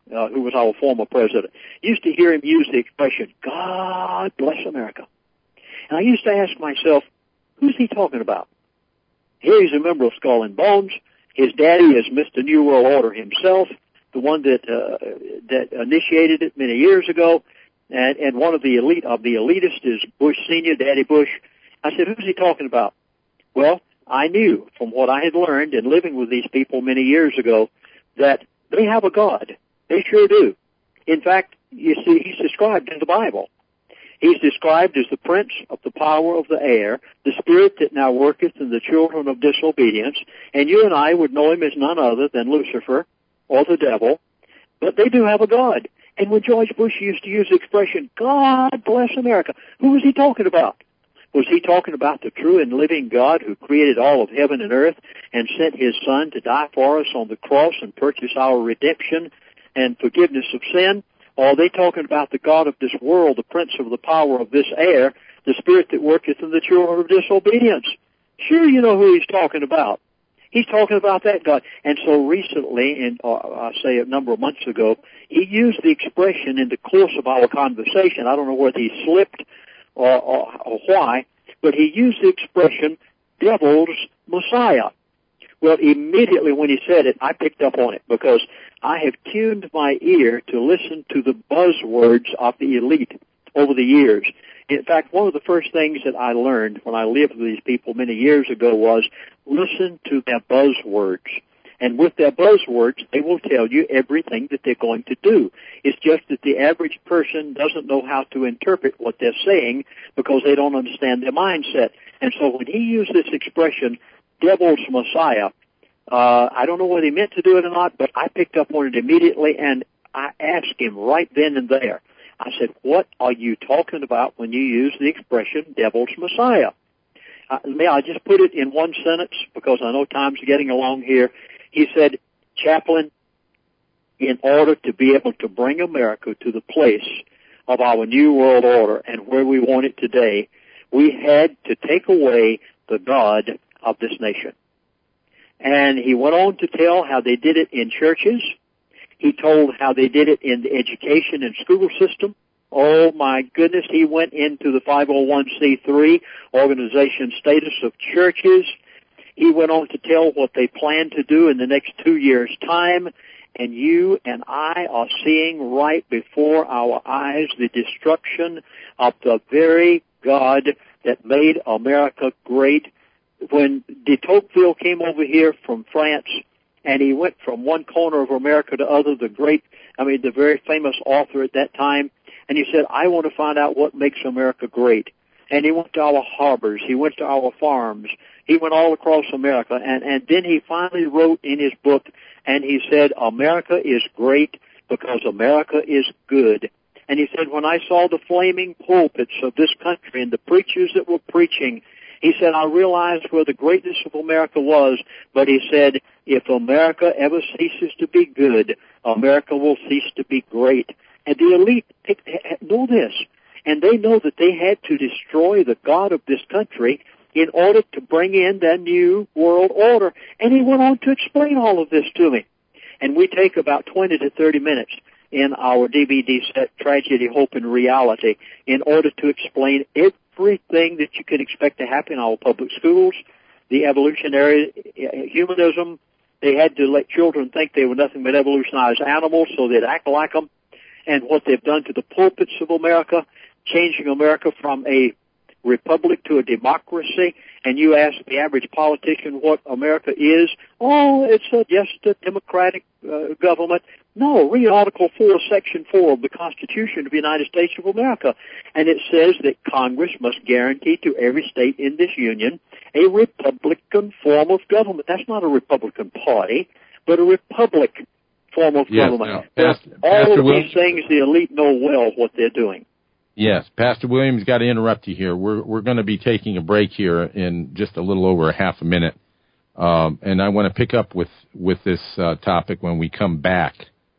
uh, who was our former president, used to hear him use the expression, God bless America. And I used to ask myself, who's he talking about? Here he's a member of Skull and Bones. His daddy is Mister New World Order himself, the one that uh, that initiated it many years ago. And, and one of the elite of the elitists is Bush Senior, Daddy Bush. I said, who's he talking about? Well, I knew from what I had learned in living with these people many years ago that they have a God. They sure do. In fact, you see, he's described in the Bible. He's described as the prince of the power of the air, the spirit that now worketh in the children of disobedience, and you and I would know him as none other than Lucifer or the devil, but they do have a God. And when George Bush used to use the expression, God bless America, who was he talking about? Was he talking about the true and living God who created all of heaven and earth and sent his Son to die for us on the cross and purchase our redemption and forgiveness of sin? Or are they talking about the God of this world, the prince of the power of this air, the spirit that worketh in the children of disobedience? Sure, you know who he's talking about. He's talking about that God. And so recently, in, uh, I say a number of months ago, he used the expression in the course of our conversation. I don't know whether he slipped or, or, or why, but he used the expression, devil's Messiah. Well, immediately when he said it, I picked up on it because I have tuned my ear to listen to the buzzwords of the elite over the years. In fact, one of the first things that I learned when I lived with these people many years ago was listen to their buzzwords. And with their buzzwords, they will tell you everything that they're going to do. It's just that the average person doesn't know how to interpret what they're saying because they don't understand their mindset. And so when he used this expression, devil's Messiah, uh, I don't know whether he meant to do it or not, but I picked up on it immediately, and I asked him right then and there. I said, what are you talking about when you use the expression devil's Messiah? Uh, may I just put it in one sentence because I know time's getting along here. He said, Chaplain, in order to be able to bring America to the place of our new world order and where we want it today, we had to take away the God of this nation. And he went on to tell how they did it in churches. He told how they did it in the education and school system. Oh my goodness, he went into the five oh one c three organization status of churches. He went on to tell what they plan to do in the next two years' time. And you and I are seeing right before our eyes the destruction of the very God that made America great. When de Tocqueville came over here from France, and he went from one corner of America to other, the great, I mean, the very famous author at that time, and he said, I want to find out what makes America great. And he went to our harbors, he went to our farms, he went all across America, and, and then he finally wrote in his book, and he said, America is great because America is good. And he said, when I saw the flaming pulpits of this country and the preachers that were preaching, he said, I realized where the greatness of America was, but he said, if America ever ceases to be good, America will cease to be great. And the elite know this, and they know that they had to destroy the God of this country in order to bring in their new world order. And he went on to explain all of this to me. And we take about twenty to thirty minutes in our D V D set, Tragedy, Hope, and Reality, in order to explain everything that you can expect to happen in our public schools, the evolutionary humanism. They had to let children think they were nothing but evolutionized animals so they'd act like them, and what they've done to the pulpits of America, changing America from a republic to a democracy. And you ask the average politician what America is, oh, it's a, just a democratic uh, government. No, read Article four, Section four of the Constitution of the United States of America. And it says that Congress must guarantee to every state in this union a Republican form of government. That's not a Republican party, but a republic form of yes, government. No, Pastor, all Pastor of Williams, these things, the elite know well what they're doing. Yes, Pastor Williams, got to interrupt you here. We're we're going to be taking a break here in just a little over a half a minute, um, and I want to pick up with with this uh, topic when we come back.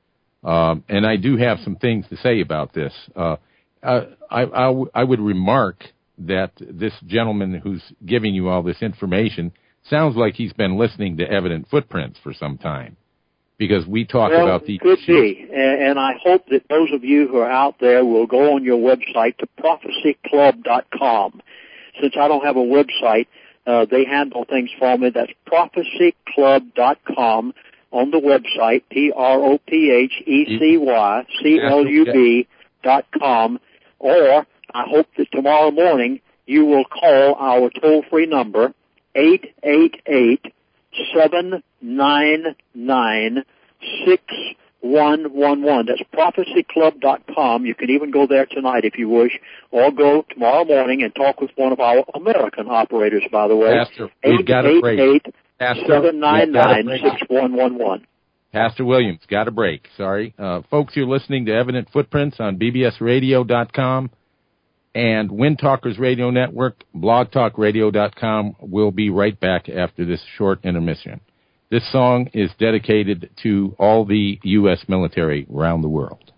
Um, and I do have some things to say about this. Uh, I, I, I, w- I would remark that this gentleman who's giving you all this information sounds like he's been listening to Evident Footprints for some time. because we talk well, about these could issues. be, and, and I hope that those of you who are out there will go on your website to prophecy club dot com. Since I don't have a website, uh, they handle things for me. That's prophecy club dot com on the website, P R O P H E C Y C L U B dot com, or I hope that tomorrow morning you will call our toll-free number, eight eight eight, seven nine nine, six one one one. That's prophecy club dot com. You can even go there tonight if you wish, or go tomorrow morning and talk with one of our American operators, by the way. Pastor, we've got a break. seven nine nine, six one one one. Pastor Williams, got a break. Sorry. Uh, folks, you're listening to Evident Footprints on B B S radio dot com and Wind Talkers Radio Network, blog talk radio dot com. We'll be right back after this short intermission. This song is dedicated to all the U S military around the world.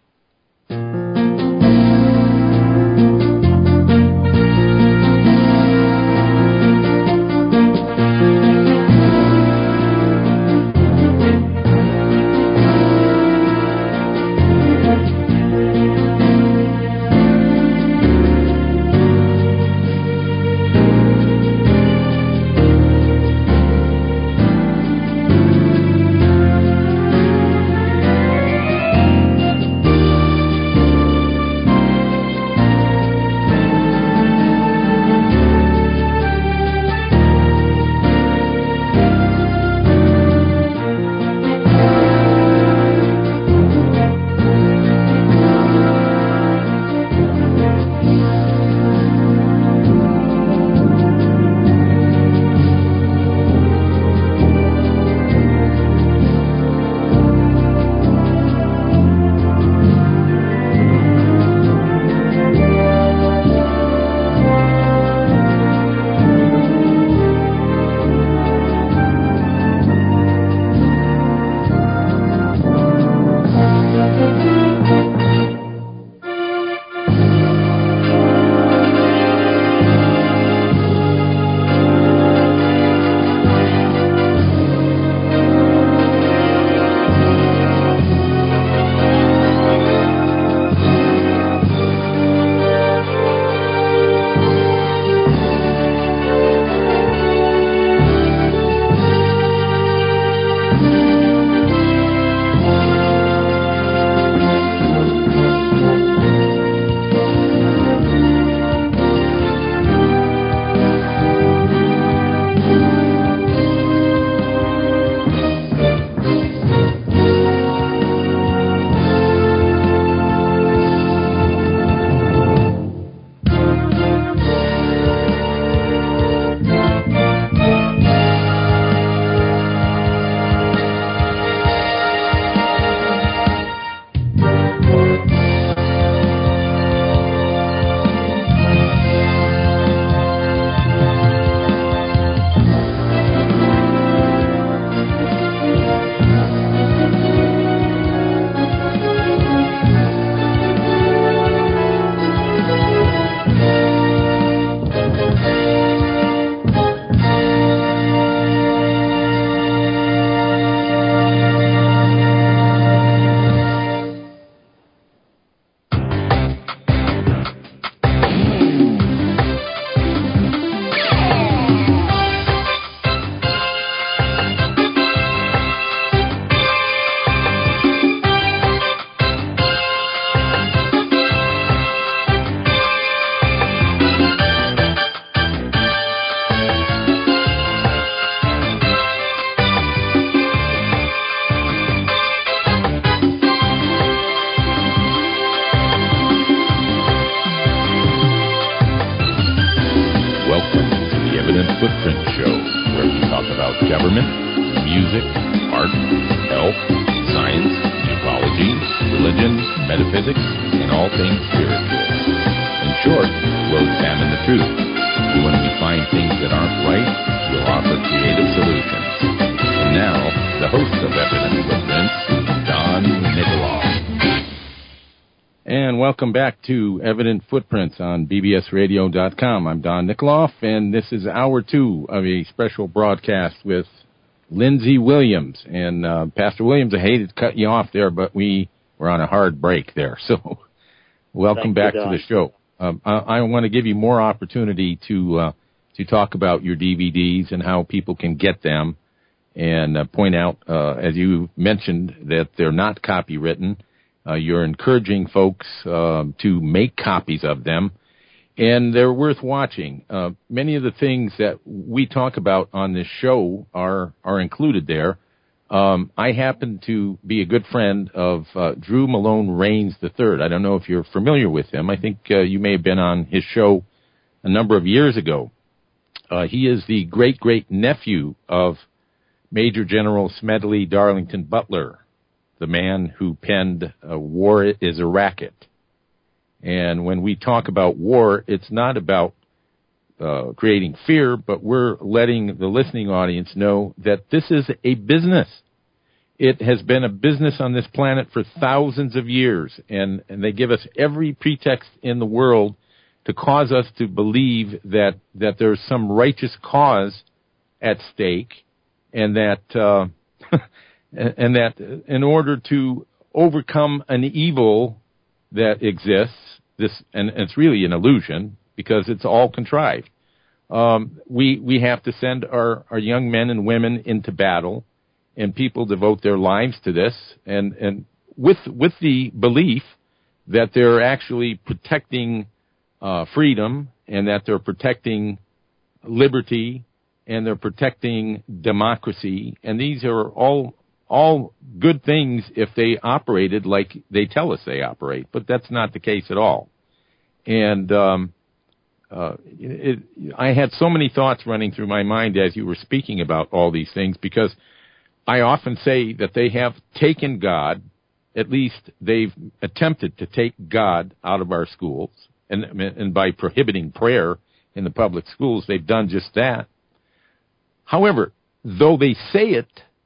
Footprint Show, where we talk about government, music, art, health, science, ufology, religion, metaphysics, and all things spiritual. In short, we'll examine the truth. And when we find things that aren't right, we'll offer creative solutions. And now, the host of Evident Footprints, Don Nikoloff. And welcome back to Evident Footprints on B B S radio dot com. I'm Don Nikoloff, and this is hour two of a special broadcast with Lindsey Williams. And uh, Pastor Williams, I hated to cut you off there, but we were on a hard break there. So welcome Thank back you, to the show. Um, I, I want to give you more opportunity to uh, to talk about your D V Ds and how people can get them, and uh, point out, uh, as you mentioned, that they're not copywritten. Uh, you're encouraging folks uh, to make copies of them, and they're worth watching. Uh, many of the things that we talk about on this show are are included there. Um, I happen to be a good friend of uh, Drew Malone Raines the third. I don't know if you're familiar with him. I think uh, you may have been on his show a number of years ago. Uh, he is the great-great-nephew of Major General Smedley Darlington Butler, the man who penned uh, War is a Racket. And when we talk about war, it's not about uh, creating fear, but we're letting the listening audience know that this is a business. It has been a business on this planet for thousands of years, and, and they give us every pretext in the world to cause us to believe that, that there's some righteous cause at stake, and that uh, and that in order to overcome an evil that exists, this and it's really an illusion because it's all contrived. Um, we we have to send our, our young men and women into battle, and people devote their lives to this, and, and with with the belief that they're actually protecting uh, freedom, and that they're protecting liberty, and they're protecting democracy, and these are all all good things if they operated like they tell us they operate, but that's not the case at all. And um, uh, it, I had so many thoughts running through my mind as you were speaking about all these things, because I often say that they have taken God, at least they've attempted to take God out of our schools, and, and by prohibiting prayer in the public schools, they've done just that. However, though they say it,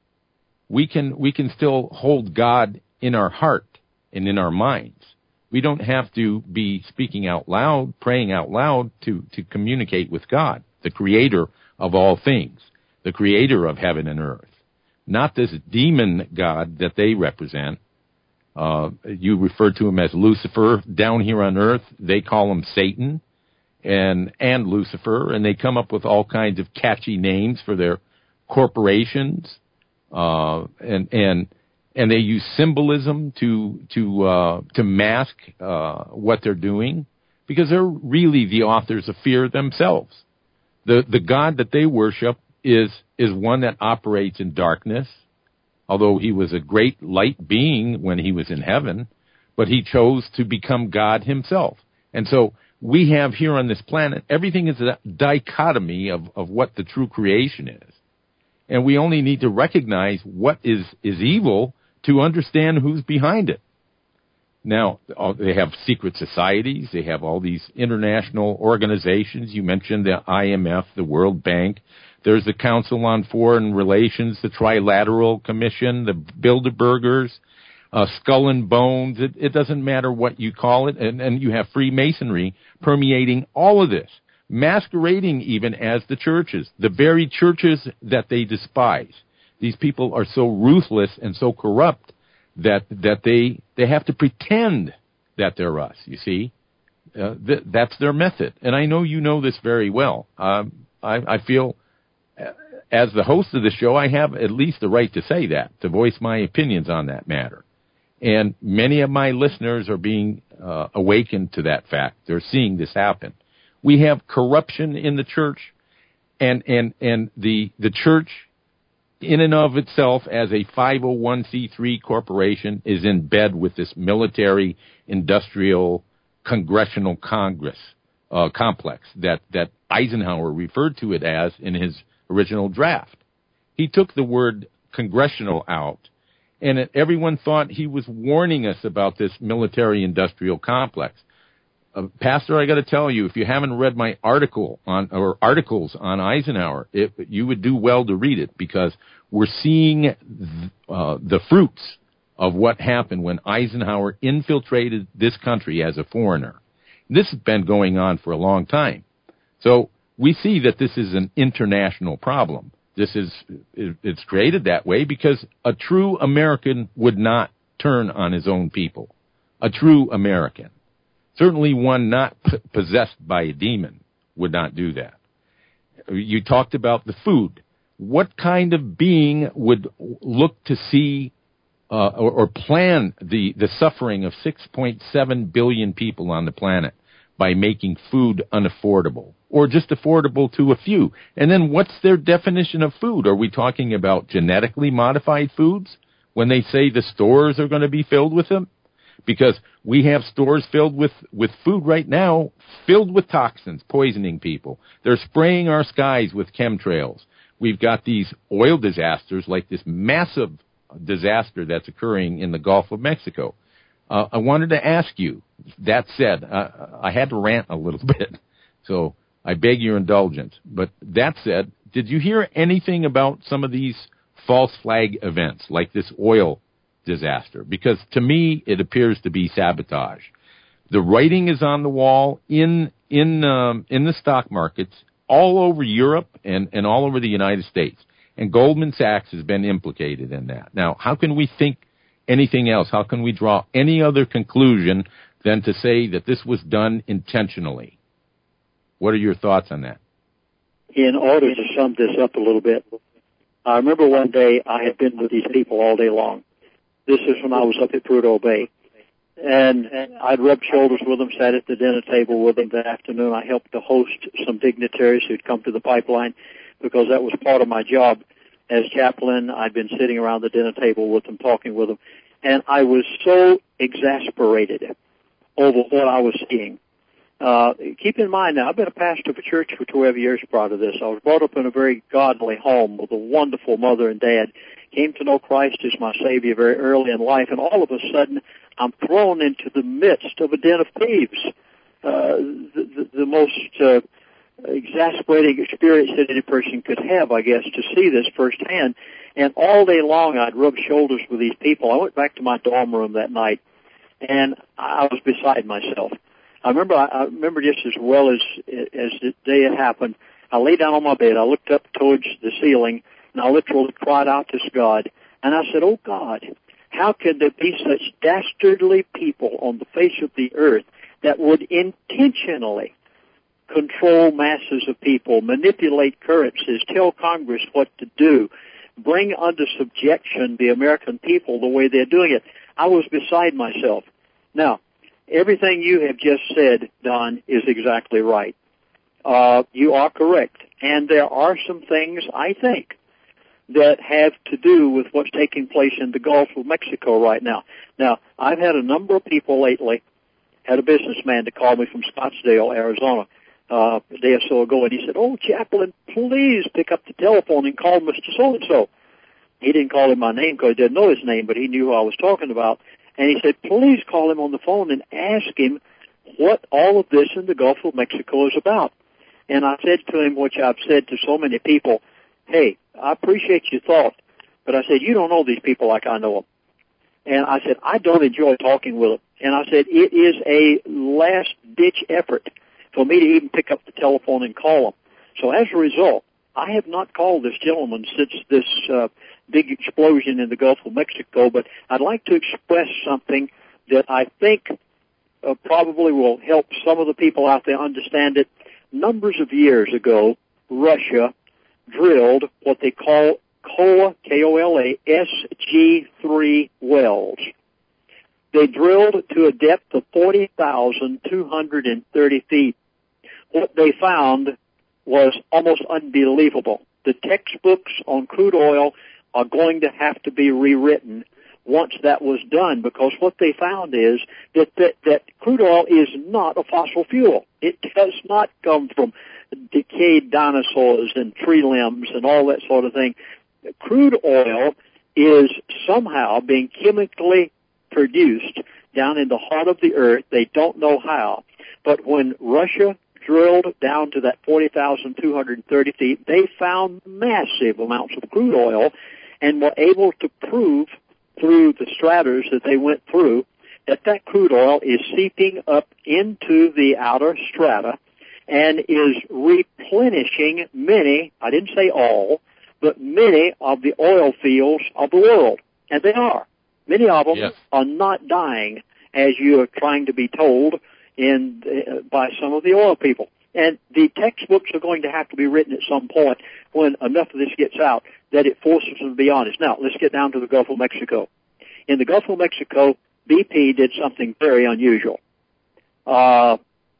we can we can still hold God in our heart and in our minds. We don't have to be speaking out loud, praying out loud to, to communicate with God, the creator of all things, the creator of heaven and earth. Not this demon God that they represent. Uh, you refer to him as Lucifer. Down here on earth, they call him Satan and and Lucifer, and they come up with all kinds of catchy names for their corporations, uh, and and and they use symbolism to to uh, to mask uh, what they're doing, because they're really the authors of fear themselves. The the God that they worship is is one that operates in darkness, although he was a great light being when he was in heaven, but he chose to become God himself. And so we have here on this planet, everything is a dichotomy of, of what the true creation is. And we only need to recognize what is, is evil to understand who's behind it. Now, they have secret societies. They have all these international organizations. You mentioned the I M F, the World Bank. There's the Council on Foreign Relations, the Trilateral Commission, the Bilderbergers, uh, Skull and Bones. It, it doesn't matter what you call it. And, and you have Freemasonry permeating all of this, masquerading even as the churches, the very churches that they despise. These people are so ruthless and so corrupt that that they they have to pretend that they're us, you see. Uh, th- that's their method. And I know you know this very well. Um, I, I feel, as the host of the show, I have at least the right to say that, to voice my opinions on that matter. And many of my listeners are being uh, awakened to that fact. They're seeing this happen. We have corruption in the church, and and and the the church, in and of itself, as a five oh one c three corporation, is in bed with this military, industrial, congressional Congress uh, complex that, that Eisenhower referred to it as in his original draft. He took the word congressional out, and it, everyone thought he was warning us about this military-industrial complex. Uh, Pastor, I got to tell you, if you haven't read my article on or articles on Eisenhower, it, you would do well to read it, because we're seeing th- uh, the fruits of what happened when Eisenhower infiltrated this country as a foreigner. This has been going on for a long time. So we see that this is an international problem. This is, it's created that way because a true American would not turn on his own people. A true American. Certainly one not p- possessed by a demon would not do that. You talked about the food. What kind of being would look to see uh, or, or plan the, the suffering of six point seven billion people on the planet by making food unaffordable, or just affordable to a few? And then what's their definition of food? Are we talking about genetically modified foods when they say the stores are going to be filled with them? Because we have stores filled with, with food right now, filled with toxins, poisoning people. They're spraying our skies with chemtrails. We've got these oil disasters, like this massive disaster that's occurring in the Gulf of Mexico. Uh, I wanted to ask you, that said, uh, I had to rant a little bit, so I beg your indulgence. But that said, did you hear anything about some of these false flag events, like this oil disaster? Because to me, it appears to be sabotage. The writing is on the wall in in um, in the stock markets all over Europe and, and all over the United States. And Goldman Sachs has been implicated in that. Now, how can we think anything else? How can we draw any other conclusion than to say that this was done intentionally? What are your thoughts on that? In order to sum this up a little bit, I remember one day I had been with these people all day long. This is when I was up at Prudhoe Bay. And I'd rubbed shoulders with them, sat at the dinner table with them that afternoon. I helped to host some dignitaries who'd come to the pipeline because that was part of my job as chaplain. I'd been sitting around the dinner table with them, talking with them. And I was so exasperated over what I was seeing. Uh, keep in mind now, I've been a pastor of a church for twelve years prior to this. I was brought up in a very godly home with a wonderful mother and dad. Came to know Christ as my Savior very early in life, and all of a sudden, I'm thrown into the midst of a den of thieves. Uh, the, the, the most uh, exasperating experience that any person could have, I guess, to see this firsthand. And all day long, I'd rub shoulders with these people. I went back to my dorm room that night, and I was beside myself. I remember, I remember just as well as as the day it happened. I lay down on my bed. I looked up towards the ceiling, and I literally cried out to God. And I said, "Oh God, how could there be such dastardly people on the face of the earth that would intentionally control masses of people, manipulate currencies, tell Congress what to do, bring under subjection the American people the way they're doing it?" I was beside myself. Now, everything you have just said, Don, is exactly right. Uh, you are correct. And there are some things, I think, that have to do with what's taking place in the Gulf of Mexico right now. Now, I've had a number of people lately, had a businessman to call me from Scottsdale, Arizona, uh, a day or so ago, and he said, "Oh, Chaplain, please pick up the telephone and call Mister So-and-so." He didn't call him my name because he didn't know his name, but he knew who I was talking about. And he said, "Please call him on the phone and ask him what all of this in the Gulf of Mexico is about." And I said to him, which I've said to so many people, "Hey, I appreciate your thought, but I said, you don't know these people like I know them." And I said, I don't enjoy talking with them. And I said, it is a last-ditch effort for me to even pick up the telephone and call them. So as a result, I have not called this gentleman since this uh, big explosion in the Gulf of Mexico, but I'd like to express something that I think uh, probably will help some of the people out there understand it. Numbers of years ago, Russia drilled what they call Kola, K O L A, S G three wells. They drilled to a depth of forty thousand two hundred thirty feet. What they found was almost unbelievable. The textbooks on crude oil are going to have to be rewritten once that was done, because what they found is that, that, that crude oil is not a fossil fuel. It does not come from decayed dinosaurs and tree limbs and all that sort of thing. Crude oil is somehow being chemically produced down in the heart of the earth. They don't know how. But when Russia drilled down to that forty thousand two hundred thirty feet, they found massive amounts of crude oil and were able to prove through the stratas that they went through that that crude oil is seeping up into the outer strata and is replenishing many, I didn't say all, but but many of the oil fields of the world. And they are. Many of them yes. are not dying, as you are trying to be told in uh, by some of the oil people. And the textbooks are going to have to be written at some point when enough of this gets out that it forces them to be honest. Now, let's get down to the Gulf of Mexico. In the Gulf of Mexico, B P did something very unusual. Uh,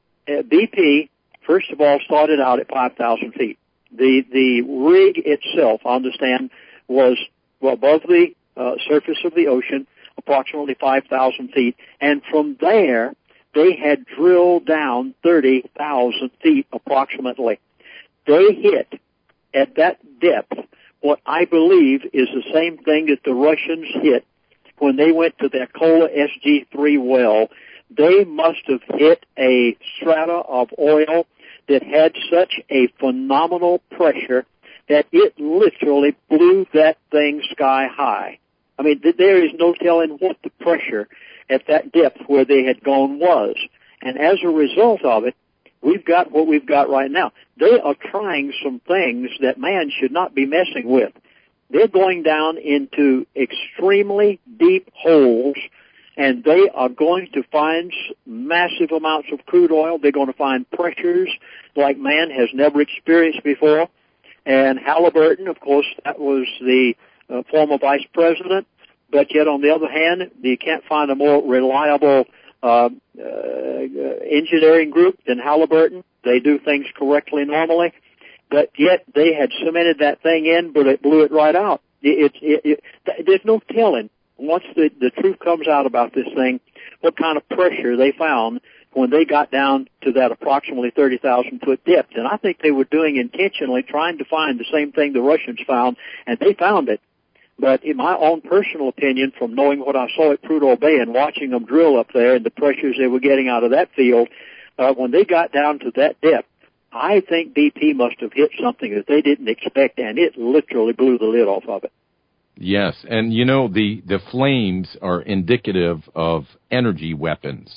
B P, first of all, started out at five thousand feet. The the rig itself, I understand, was well, above the uh, surface of the ocean, approximately five thousand feet. And from there, they had drilled down thirty thousand feet approximately. They hit at that depth what I believe is the same thing that the Russians hit when they went to their Kola S G three well. They must have hit a strata of oil that had such a phenomenal pressure that it literally blew that thing sky high. I mean, there is no telling what the pressure at that depth where they had gone was. And as a result of it, we've got what we've got right now. They are trying some things that man should not be messing with. They're going down into extremely deep holes, and they are going to find massive amounts of crude oil. They're going to find pressures like man has never experienced before. And Halliburton, of course, that was the uh, former vice president. But yet, on the other hand, you can't find a more reliable uh, uh, engineering group than Halliburton. They do things correctly normally. But yet, they had cemented that thing in, but it blew it right out. It, it, it, it, there's no telling, once the, the truth comes out about this thing, what kind of pressure they found when they got down to that approximately thirty thousand foot depth. And I think they were doing intentionally, trying to find the same thing the Russians found, and they found it. But in my own personal opinion, from knowing what I saw at Prudhoe Bay and watching them drill up there and the pressures they were getting out of that field, uh, when they got down to that depth, I think B P must have hit something that they didn't expect, and it literally blew the lid off of it. Yes, and you know, the, the flames are indicative of energy weapons.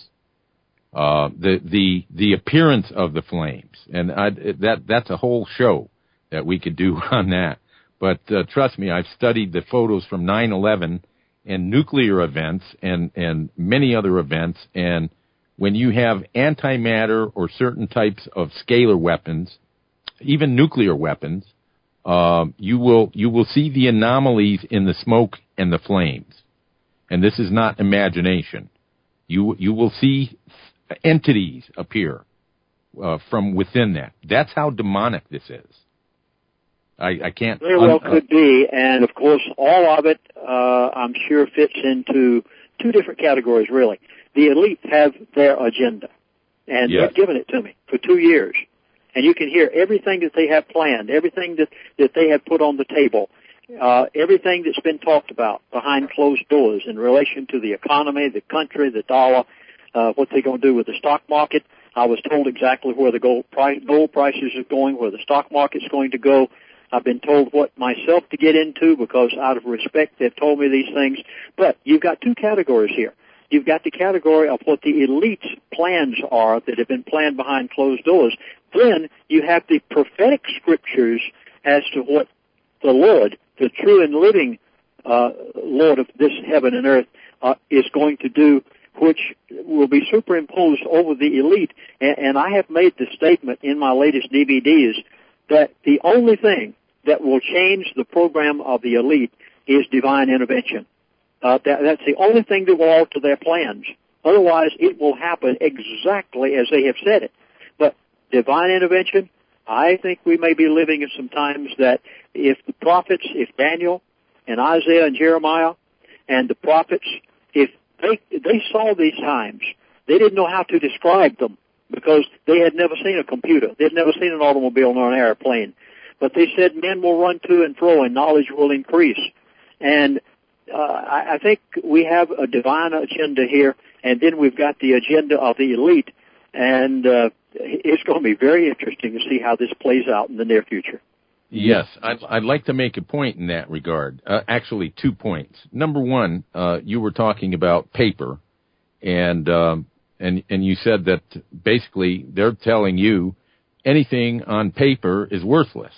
Uh, the, the, the appearance of the flames, and I, that, that's a whole show that we could do on that. But uh, trust me, I've studied the photos from nine eleven and nuclear events and, and many other events. And when you have antimatter or certain types of scalar weapons, even nuclear weapons, uh, you will you will see the anomalies in the smoke and the flames. And this is not imagination. You you will see entities appear uh, from within that. That's how demonic this is. I, I can't. Very well uh, could be, and of course, all of it, uh, I'm sure, fits into two different categories, really. The elite have their agenda, and yes. they've given it to me for two years. And you can hear everything that they have planned, everything that, that they have put on the table, uh, everything that's been talked about behind closed doors in relation to the economy, the country, the dollar, uh, what they're going to do with the stock market. I was told exactly where the gold, price, gold prices are going, where the stock market's going to go. I've been told what myself to get into because out of respect they've told me these things. But you've got two categories here. You've got the category of what the elite's plans are that have been planned behind closed doors. Then you have the prophetic scriptures as to what the Lord, the true and living uh, Lord of this heaven and earth, uh, is going to do, which will be superimposed over the elite. And, and I have made the statement in my latest D V Ds that the only thing that will change the program of the elite is divine intervention. Uh, that, that's the only thing that will alter their plans. Otherwise, it will happen exactly as they have said it. But divine intervention, I think we may be living in some times that if the prophets, if Daniel and Isaiah and Jeremiah and the prophets, if they, they saw these times, they didn't know how to describe them because they had never seen a computer. They'd never seen an automobile nor an airplane. But they said men will run to and fro and knowledge will increase. And uh, I, I think we have a divine agenda here, and then we've got the agenda of the elite. And uh, it's going to be very interesting to see how this plays out in the near future. Yes, I'd, I'd like to make a point in that regard. Uh, actually, two points. Number one, uh, you were talking about paper, and um, and and you said that basically they're telling you anything on paper is worthless.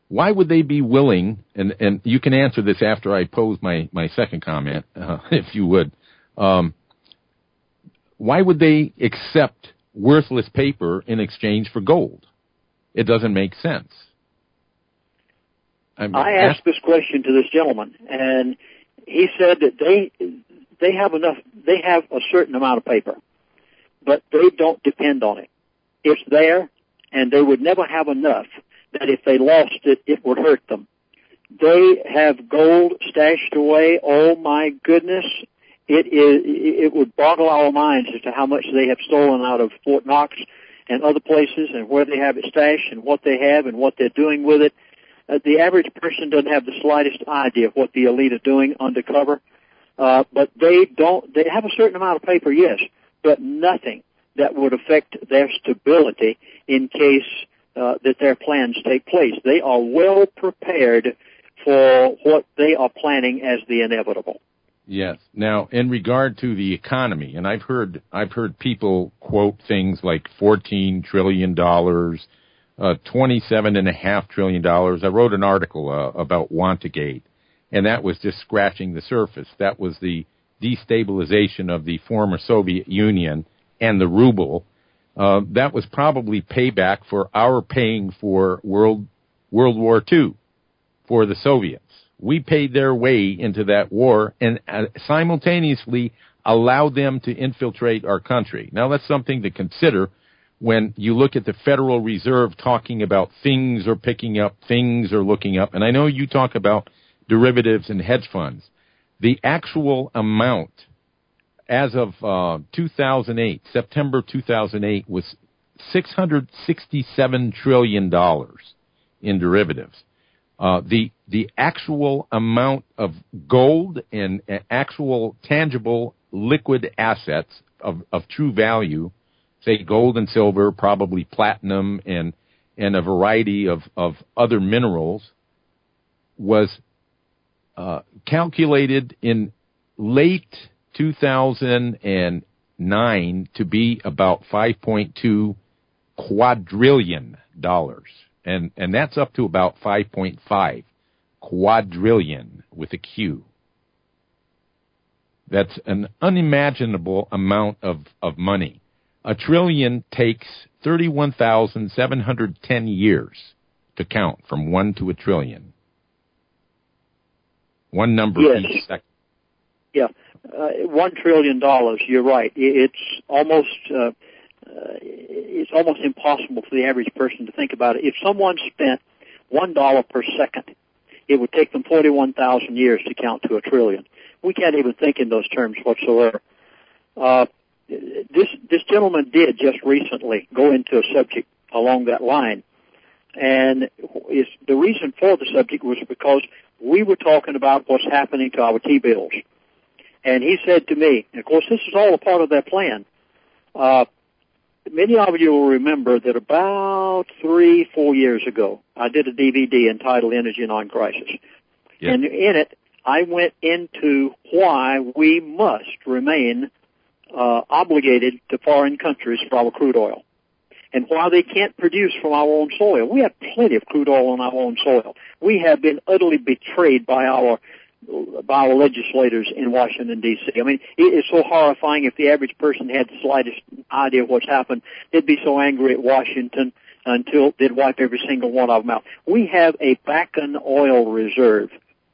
why would they be willing, and, and you can answer this after I pose my, my second comment, uh, if you would, um, why would they accept worthless paper in exchange for gold? It doesn't make sense. I, mean, I asked this question to this gentleman, and he said that they they have enough, they have a certain amount of paper, but they don't depend on it. It's there, and they would never have enough that if they lost it, it would hurt them. They have gold stashed away. Oh my goodness. It is, it would boggle our minds as to how much they have stolen out of Fort Knox and other places, and where they have it stashed and what they have and what they're doing with it. Uh, the average person doesn't have the slightest idea of what the elite are doing undercover. Uh, but they don't, they have a certain amount of paper, yes, but nothing that would affect their stability in case uh, that their plans take place. They are well prepared for what they are planning as the inevitable. Yes. Now, in regard to the economy, and I've heard I've heard people quote things like fourteen trillion dollars, uh, twenty-seven and a half trillion dollars. I wrote an article uh, about Wantegate, and that was just scratching the surface. That was the destabilization of the former Soviet Union and the ruble. Uh, that was probably payback for our paying for World World War Two for the Soviets. We paid their way into that war and uh, simultaneously allowed them to infiltrate our country. Now, that's something to consider when you look at the Federal Reserve talking about things are picking up, things are looking up. And I know you talk about derivatives and hedge funds. The actual amount as of uh, two thousand eight, September two thousand eight, was six hundred sixty-seven trillion dollars in derivatives. Uh, the the actual amount of gold and uh, actual tangible liquid assets of, of true value, say gold and silver, probably platinum and and a variety of, of other minerals, was uh, calculated in late two thousand nine to be about five point two quadrillion dollars. And, and that's up to about five point five quadrillion with a Q. That's an unimaginable amount of, of money. A trillion takes thirty-one thousand seven hundred ten years to count from one to a trillion. One number yes. each second. Yeah, uh, one trillion dollars. You're right. It's almost uh, uh, it's almost impossible for the average person to think about it. If someone spent one dollar per second, it would take them forty-one thousand years to count to a trillion. We can't even think in those terms whatsoever. Uh, this this gentleman did just recently go into a subject along that line, and is, the reason for the subject was because we were talking about what's happening to our T-bills. And he said to me, and of course this is all a part of their plan, uh, many of you will remember that about three, four years ago, I did a D V D entitled Energy Non-Crisis. Yep. And in it, I went into why we must remain uh, obligated to foreign countries for our crude oil, and why they can't produce from our own soil. We have plenty of crude oil on our own soil. We have been utterly betrayed by our by our legislators in Washington, D C I mean, it is so horrifying. If the average person had the slightest idea of what's happened, they'd be so angry at Washington until they'd wipe every single one of them out. We have a Bakken oil reserve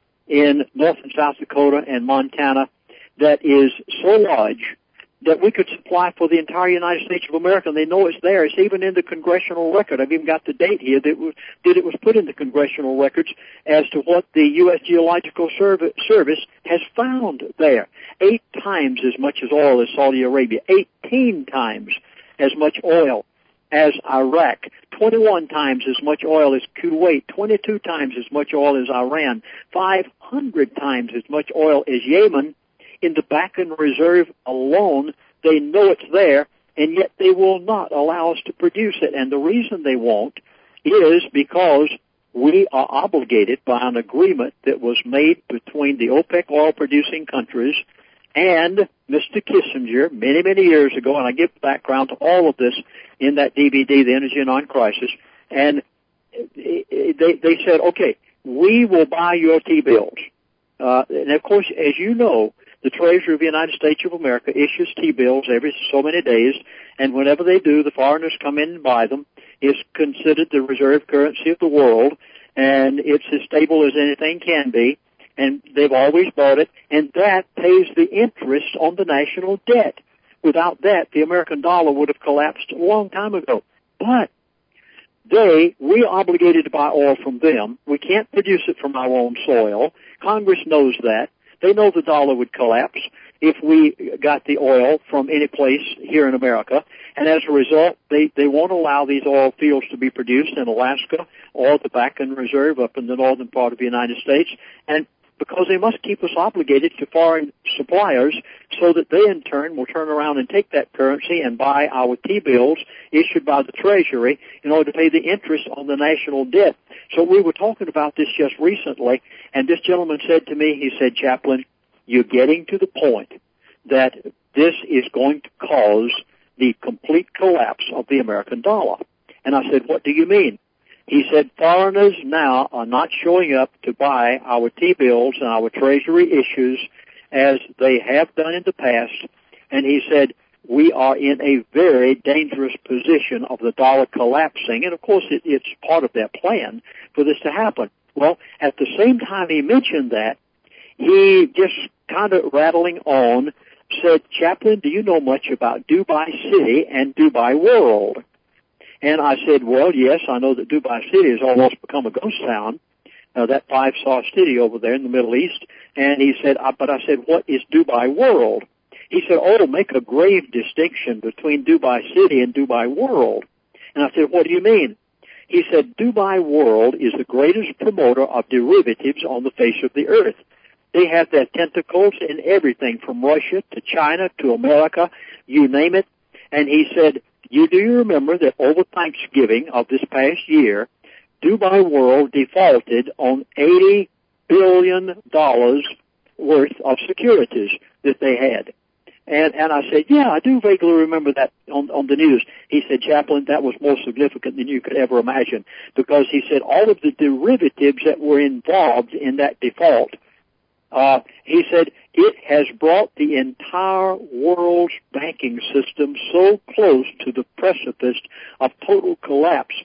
in North and South Dakota and Montana that is so large that we could supply for the entire United States of America, and they know it's there. It's even in the congressional record. I've even got the date here that was, that it was put in the congressional records as to what the U S Geological Service has found there. Eight times as much as oil as Saudi Arabia, eighteen times as much oil as Iraq, twenty-one times as much oil as Kuwait, twenty-two times as much oil as Iran, five hundred times as much oil as Yemen. In the Bakken Reserve alone, they know it's there, and yet they will not allow us to produce it. And the reason they won't is because we are obligated by an agreement that was made between the OPEC oil-producing countries and Mister Kissinger many, many years ago, and I give background to all of this in that D V D, The Energy Non-Crisis. And they, they said, okay, we will buy your T-bills. Uh, and of course, as you know, the Treasury of the United States of America issues T-bills every so many days, and whenever they do, the foreigners come in and buy them. It's considered the reserve currency of the world, and it's as stable as anything can be, and they've always bought it, and that pays the interest on the national debt. Without that, the American dollar would have collapsed a long time ago. But they, we're obligated to buy oil from them. We can't produce it from our own soil. Congress knows that. They know the dollar would collapse if we got the oil from any place here in America. And as a result, they, they won't allow these oil fields to be produced in Alaska or the Bakken Reserve up in the northern part of the United States. And because they must keep us obligated to foreign suppliers so that they in turn will turn around and take that currency and buy our T-bills issued by the Treasury in order to pay the interest on the national debt. So we were talking about this just recently, and this gentleman said to me, he said, Chaplain, you're getting to the point that this is going to cause the complete collapse of the American dollar. And I said, what do you mean? He said, foreigners now are not showing up to buy our T-bills and our Treasury issues as they have done in the past. And he said, we are in a very dangerous position of the dollar collapsing. And, of course, it, it's part of their plan for this to happen. Well, at the same time he mentioned that, he just kind of rattling on said, Chaplain, do you know much about Dubai City and Dubai World? And I said, well, yes, I know that Dubai City has almost become a ghost town, uh, that five-star city over there in the Middle East. And he said, uh, but I said, what is Dubai World? He said, oh, make a grave distinction between Dubai City and Dubai World. And I said, what do you mean? He said, Dubai World is the greatest promoter of derivatives on the face of the earth. They have their tentacles in everything from Russia to China to America, you name it. And he said, You do you remember that over Thanksgiving of this past year, Dubai World defaulted on eighty billion dollars worth of securities that they had? And, and I said, yeah, I do vaguely remember that on, on the news. He said, Chaplain, that was more significant than you could ever imagine, because he said all of the derivatives that were involved in that default, uh, he said it has brought the entire world's banking system so close to the precipice of total collapse.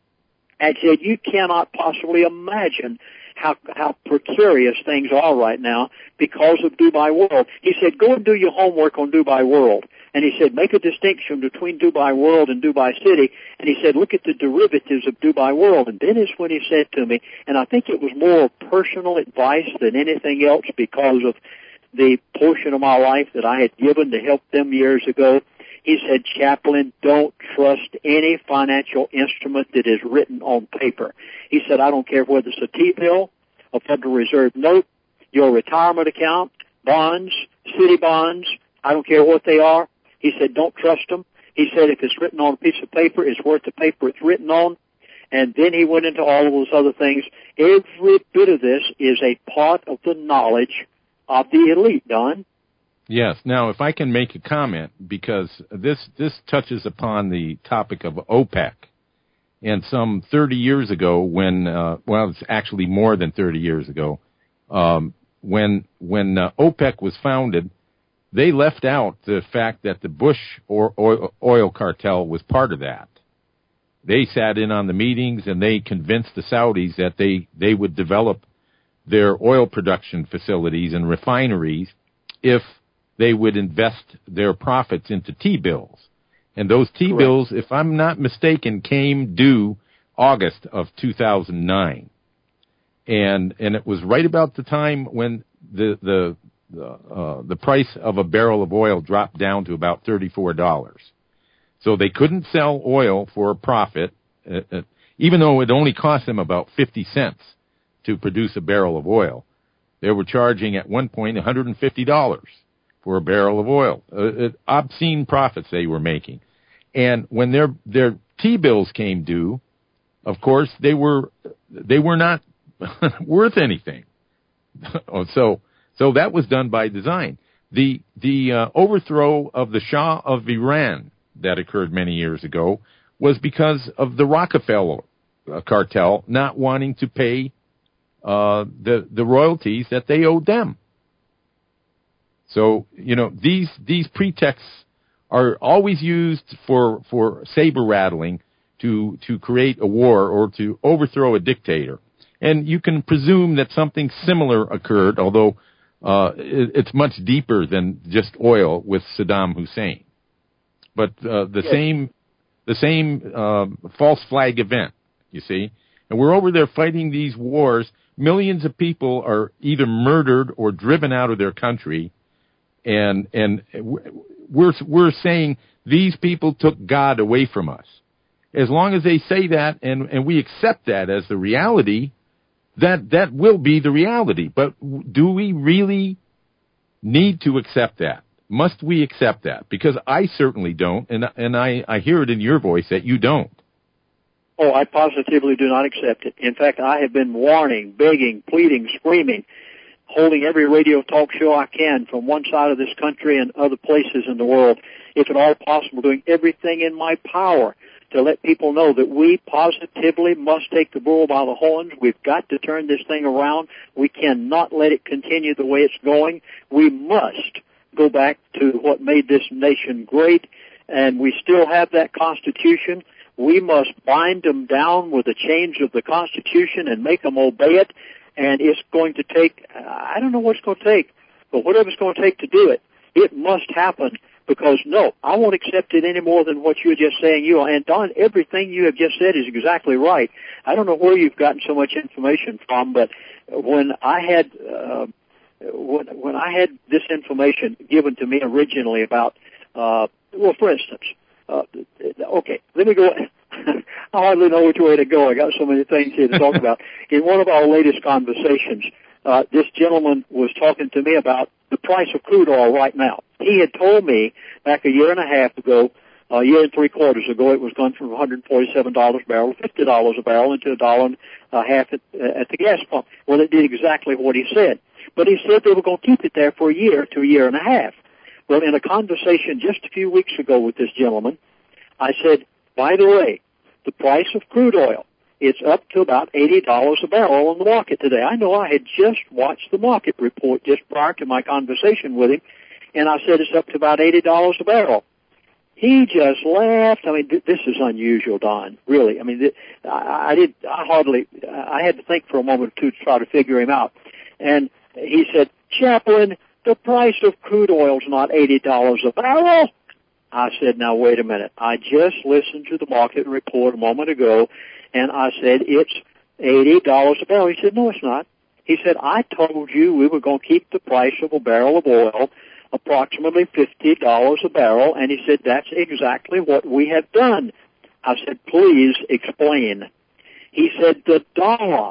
And said you cannot possibly imagine how how precarious things are right now because of Dubai World. He said, go and do your homework on Dubai World. And he said, make a distinction between Dubai World and Dubai City. And he said, look at the derivatives of Dubai World. And then is when he said to me, and I think it was more personal advice than anything else because of the portion of my life that I had given to help them years ago. He said, Chaplain, don't trust any financial instrument that is written on paper. He said, I don't care whether it's a T-bill, a Federal Reserve note, your retirement account, bonds, city bonds, I don't care what they are. He said, don't trust them. He said, if it's written on a piece of paper, it's worth the paper it's written on. And then he went into all of those other things. Every bit of this is a part of the knowledge of the elite, Don. Yes. Now, if I can make a comment, because this this touches upon the topic of OPEC. And some thirty years ago when, uh, well, it's actually more than thirty years ago, um, when when uh, OPEC was founded, they left out the fact that the Bush or oil, oil cartel was part of that. They sat in on the meetings and they convinced the Saudis that they, they would develop their oil production facilities and refineries if they would invest their profits into T-bills. And those T-bills, if I'm not mistaken, came due August of two thousand nine. And and it was right about the time when the the the, uh, the price of a barrel of oil dropped down to about thirty-four dollars. So they couldn't sell oil for a profit, uh, uh, even though it only cost them about fifty cents to produce a barrel of oil. They were charging at one point one hundred fifty dollars for a barrel of oil. Uh, obscene profits they were making. And when their their T-bills came due, of course, they were they were not worth anything. so so that was done by design. The the uh, overthrow of the Shah of Iran that occurred many years ago was because of the Rockefeller uh, cartel not wanting to pay uh, the the royalties that they owed them. So, you know, these these pretexts are always used for for saber rattling to to create a war or to overthrow a dictator. And you can presume that something similar occurred, although uh, it, it's much deeper than just oil with Saddam Hussein. But uh, the yes. same the same uh, false flag event, you see. And we're over there fighting these wars. Millions of people are either murdered or driven out of their country. And and we're we're saying these people took God away from us. As long as they say that and, and we accept that as the reality, that that will be the reality. But do we really need to accept that? Must we accept that? Because I certainly don't, and and I, I hear it in your voice that you don't. Oh, I positively do not accept it. In fact, I have been warning, begging, pleading, screaming, holding every radio talk show I can from one side of this country and other places in the world, if at all possible, doing everything in my power to let people know that we positively must take the bull by the horns. We've got to turn this thing around. We cannot let it continue the way it's going. We must go back to what made this nation great, and we still have that Constitution. We must bind them down with a change of the Constitution and make them obey it. And it's going to take, I don't know what it's going to take, but whatever it's going to take to do it, it must happen. Because, no, I won't accept it any more than what you were just saying. You And, Don, everything you have just said is exactly right. I don't know where you've gotten so much information from, but when I had uh, when, when I had this information given to me originally about, uh, well, for instance, uh, okay, let me go. I hardly know which way to go. I got so many things here to talk about. In one of our latest conversations, uh, this gentleman was talking to me about the price of crude oil right now. He had told me back a year and a half ago, a year and three quarters ago, it was gone from one hundred forty-seven dollars a barrel to fifty dollars a barrel into a dollar and a half at, at the gas pump. Well, it did exactly what he said. But he said they were going to keep it there for a year to a year and a half. Well, in a conversation just a few weeks ago with this gentleman, I said, by the way, the price of crude oil, it's up to about eighty dollars a barrel on the market today. I know I had just watched the market report just prior to my conversation with him, and I said it's up to about eighty dollars a barrel. He just laughed. I mean, th- this is unusual, Don, really. I mean, th- I, I did, I hardly, I had to think for a moment or two to try to figure him out. And he said, Chaplain, the price of crude oil is not eighty dollars a barrel. I said, now, wait a minute. I just listened to the market report a moment ago, and I said, it's eighty dollars a barrel. He said, no, it's not. He said, I told you we were going to keep the price of a barrel of oil approximately fifty dollars a barrel, and he said, that's exactly what we have done. I said, please explain. He said, the dollar.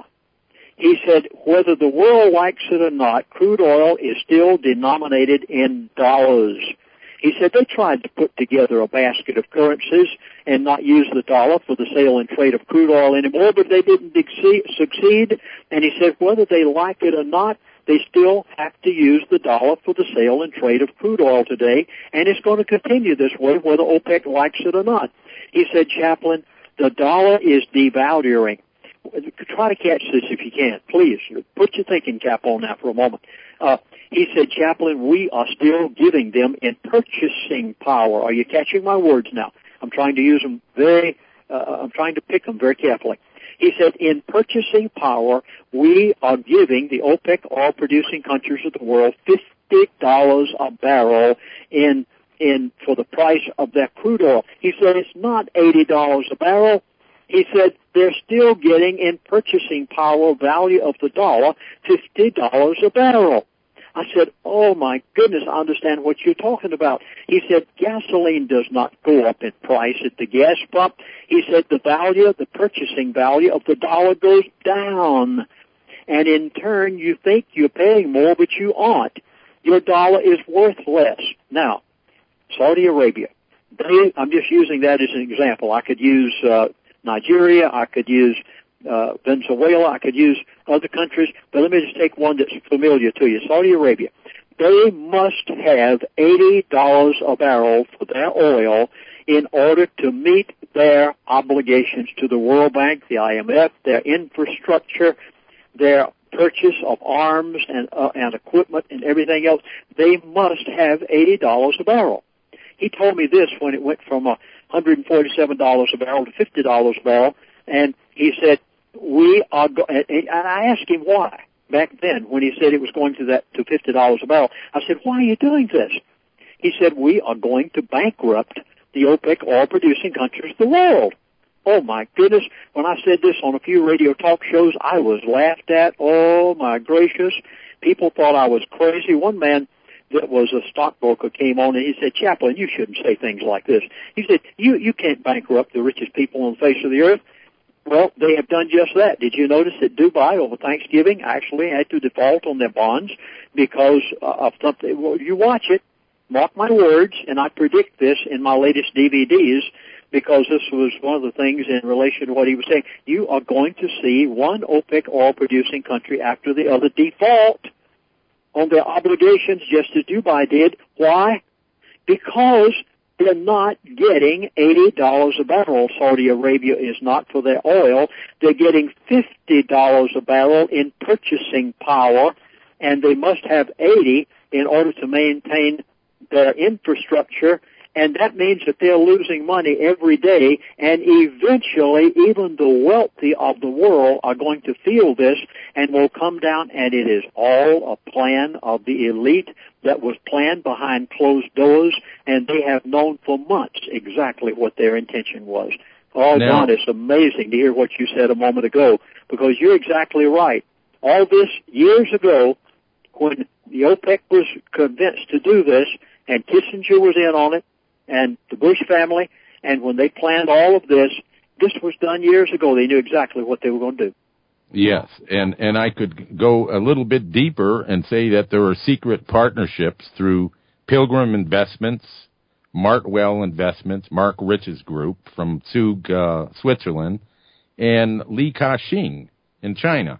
He said, whether the world likes it or not, crude oil is still denominated in dollars. He said they tried to put together a basket of currencies and not use the dollar for the sale and trade of crude oil anymore, but they didn't succeed. And he said whether they like it or not, they still have to use the dollar for the sale and trade of crude oil today, and it's going to continue this way whether OPEC likes it or not. He said, Chaplain, the dollar is devaluing. Try to catch this if you can. Please, put your thinking cap on that for a moment. Uh, he said, Chaplain, we are still giving them in purchasing power. Are you catching my words now? I'm trying to use them very, uh, I'm trying to pick them very carefully. He said, in purchasing power, we are giving the OPEC oil-producing countries of the world fifty dollars a barrel in, in, for the price of that crude oil. He said, it's not eighty dollars a barrel. He said, they're still getting in purchasing power value of the dollar fifty dollars a barrel. I said, oh my goodness, I understand what you're talking about. He said, gasoline does not go up in price at the gas pump. He said, the value, the purchasing value of the dollar goes down. And in turn, you think you're paying more, but you aren't. Your dollar is worth less. Now, Saudi Arabia, they, I'm just using that as an example. I could use uh, Nigeria, I could use uh, Venezuela, I could use other countries, but let me just take one that's familiar to you, Saudi Arabia. They must have eighty dollars a barrel for their oil in order to meet their obligations to the World Bank, the I M F, their infrastructure, their purchase of arms and, uh, and equipment and everything else. They must have eighty dollars a barrel. He told me this when it went from one hundred forty-seven dollars a barrel to fifty dollars a barrel, and he said, we are, go-, and I asked him why back then when he said it was going to that, to fifty dollars a barrel. I said, why are you doing this? He said, we are going to bankrupt the OPEC oil-producing countries of the world. Oh, my goodness. When I said this on a few radio talk shows, I was laughed at. Oh, my gracious. People thought I was crazy. One man that was a stockbroker came on and he said, Chaplain, you shouldn't say things like this. He said, you, you can't bankrupt the richest people on the face of the earth. Well, they have done just that. Did you notice that Dubai over Thanksgiving actually had to default on their bonds because of something? Well, you watch it, mark my words, and I predict this in my latest D V Ds because this was one of the things in relation to what he was saying. You are going to see one OPEC oil-producing country after the other default on their obligations just as Dubai did. Why? Because they're not getting eighty dollars a barrel. Saudi Arabia is not for their oil. They're getting fifty dollars a barrel in purchasing power, and they must have eighty in order to maintain their infrastructure, and that means that they're losing money every day, and eventually even the wealthy of the world are going to feel this and will come down, and it is all a plan of the elite that was planned behind closed doors, and they have known for months exactly what their intention was. Oh, now, Don, it's amazing to hear what you said a moment ago, because you're exactly right. All this years ago, when the OPEC was convinced to do this, and Kissinger was in on it, and the Bush family, and when they planned all of this, this was done years ago. They knew exactly what they were going to do. Yes, and, and I could go a little bit deeper and say that there are secret partnerships through Pilgrim Investments, Martwell Investments, Mark Rich's group from Zug, uh, Switzerland, and Li Ka-shing in China,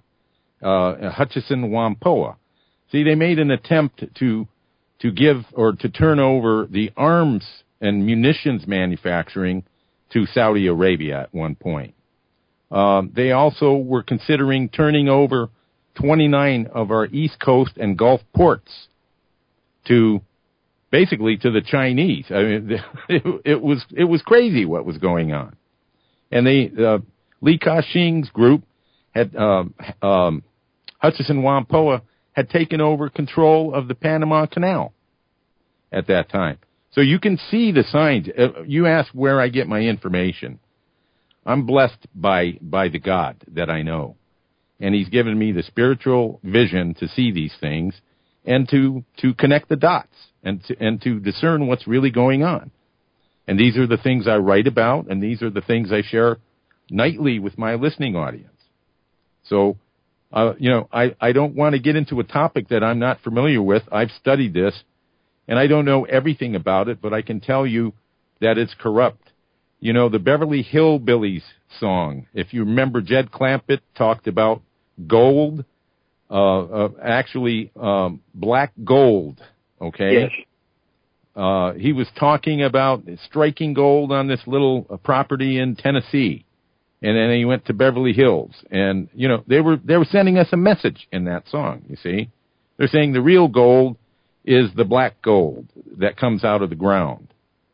uh, Hutchison Whampoa. See, they made an attempt to to give or to turn over the arms and munitions manufacturing to Saudi Arabia at one point. Um, they also were considering turning over twenty-nine of our East Coast and Gulf ports to basically to the Chinese. I mean, it, it was it was crazy what was going on. And they uh, Li Ka-shing's group had um, um, Hutchison Whampoa had taken over control of the Panama Canal at that time. So you can see the signs. Uh, you ask where I get my information. I'm blessed by by the God that I know. And he's given me the spiritual vision to see these things and to, to connect the dots and to, and to discern what's really going on. And these are the things I write about, and these are the things I share nightly with my listening audience. So, uh, you know, I, I don't want to get into a topic that I'm not familiar with. I've studied this, and I don't know everything about it, but I can tell you that it's corrupt. You know, the Beverly Hillbillies song, if you remember, Jed Clampett talked about gold, uh, uh actually um, black gold, okay? Yes. Uh, he was talking about striking gold on this little uh, property in Tennessee. And then he went to Beverly Hills. And, you know, they were they were sending us a message in that song, you see. They're saying the real gold is the black gold that comes out of the ground.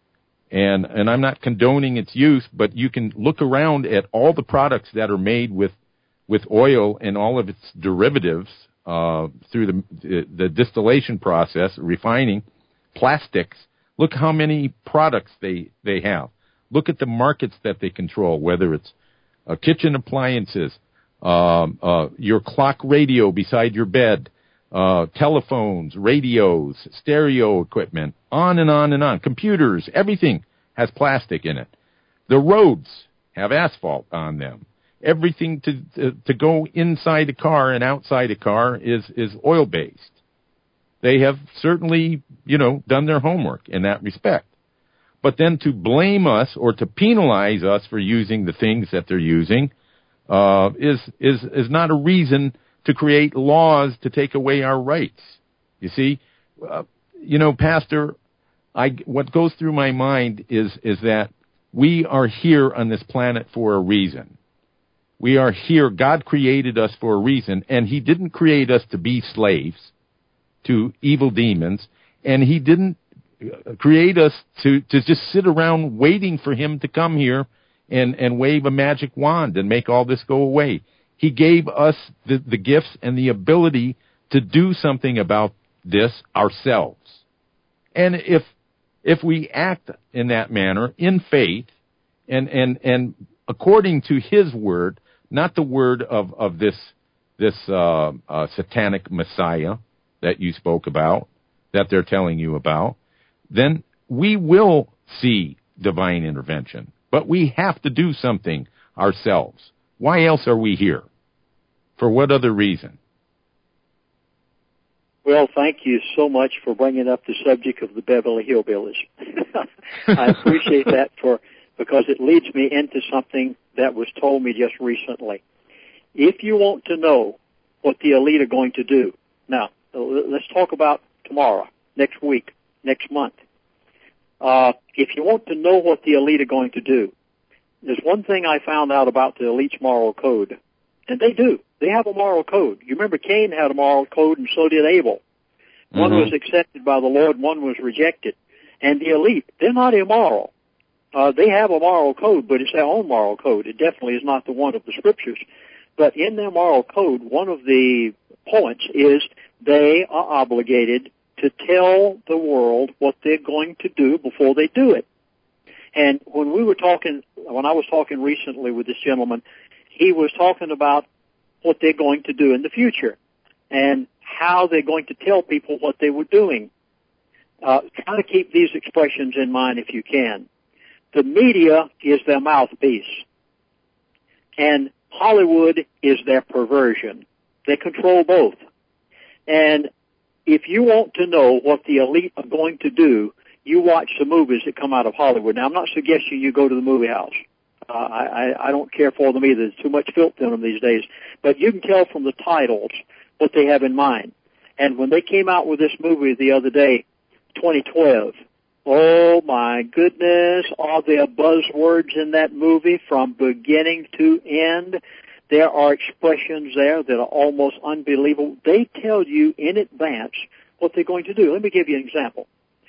And and I'm not condoning its use, but you can look around at all the products that are made with with oil and all of its derivatives uh, through the, the the distillation process, refining, plastics. Look how many products they, they have. Look at the markets that they control, whether it's uh, kitchen appliances, um, uh, your clock radio beside your bed, uh, telephones, radios, stereo equipment, on and on and on. Computers, everything has plastic in it. The roads have asphalt on them. Everything to to, to go inside a car and outside a car is, is oil-based. They have certainly, you know, done their homework in that respect. But then to blame us or to penalize us for using the things that they're using uh, is is is not a reason to create laws to take away our rights. You see, uh, you know, Pastor, I, what goes through my mind is, is that we are here on this planet for a reason. We are here. God created us for a reason, and he didn't create us to be slaves to evil demons, and he didn't create us to, to just sit around waiting for him to come here and, and wave a magic wand and make all this go away. He gave us the, the gifts and the ability to do something about this ourselves. And if if we act in that manner, in faith, and and, and according to his word, not the word of, of this this uh, uh, satanic Messiah that you spoke about, that they're telling you about, then we will see divine intervention. But we have to do something ourselves. Why else are we here? For what other reason? Well, thank you so much for bringing up the subject of the Beverly Hillbillies. I appreciate that for because it leads me into something that was told me just recently. If you want to know what the elite are going to do, now, let's talk about tomorrow, next week, next month. Uh, if you want to know what the elite are going to do, there's one thing I found out about the elite's moral code, and they do. They have a moral code. You remember Cain had a moral code, and so did Abel. One mm-hmm. was accepted by the Lord, one was rejected. And the elite, they're not immoral. Uh, they have a moral code, but it's their own moral code. It definitely is not the one of the Scriptures. But in their moral code, one of the points is they are obligated to tell the world what they're going to do before they do it. And when we were talking, when I was talking recently with this gentleman, he was talking about what they're going to do in the future and how they're going to tell people what they were doing. Uh, try to keep these expressions in mind if you can. The media is their mouthpiece, and Hollywood is their perversion. They control both. And if you want to know what the elite are going to do, you watch the movies that come out of Hollywood. Now, I'm not suggesting you go to the movie house. Uh, I, I don't care for them either. There's too much filth in them these days. But you can tell from the titles what they have in mind. And when they came out with this movie the other day, twenty twelve, oh my goodness, are there buzzwords in that movie from beginning to end? There are expressions there that are almost unbelievable. They tell you in advance what they're going to do. Let me give you an example.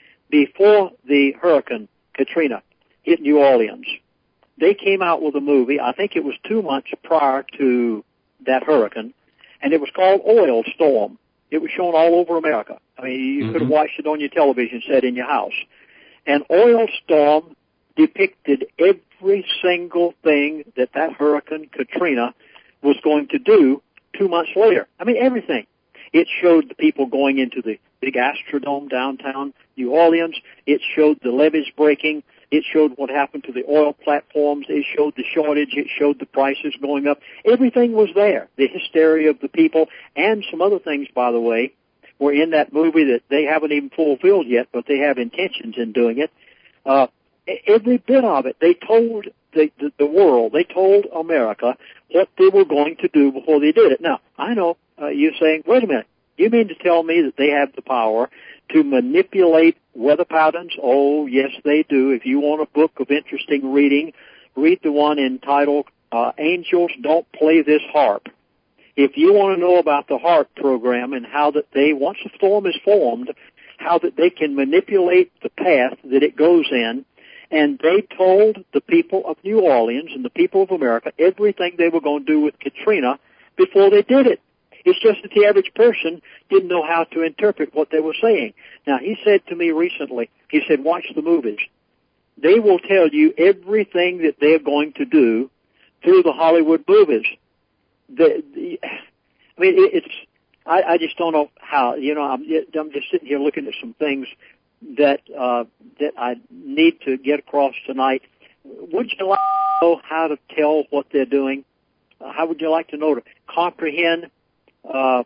Before the Hurricane Katrina hit New Orleans, they came out with a movie, I think it was two months prior to that hurricane, and it was called Oil Storm. It was shown all over America. I mean, you mm-hmm. could have watched it on your television set in your house. And Oil Storm depicted every single thing that that Hurricane Katrina was going to do two months later. I mean, everything. It showed the people going into the big Astrodome downtown New Orleans. It showed the levees breaking. It showed what happened to the oil platforms. It showed the shortage. It showed the prices going up. Everything was there. The hysteria of the people and some other things, by the way, were in that movie that they haven't even fulfilled yet, but they have intentions in doing it. Uh, every bit of it, they told the, the, the world, they told America what they were going to do before they did it. Now, I know uh, you're saying, wait a minute, you mean to tell me that they have the power to manipulate weather patterns? Oh, yes, they do. If you want a book of interesting reading, read the one entitled uh, Angels Don't Play This Harp. If you want to know about the HARP program and how that they, once a storm is formed, how that they can manipulate the path that it goes in, and they told the people of New Orleans and the people of America everything they were going to do with Katrina before they did it. It's just that the average person didn't know how to interpret what they were saying. Now, he said to me recently, he said, watch the movies. They will tell you everything that they're going to do through the Hollywood movies. The, the, I mean, it, it's, I, I just don't know how, you know, I'm, I'm just sitting here looking at some things that, uh, that I need to get across tonight. Would you like to know how to tell what they're doing? Uh, how would you like to know to comprehend uh,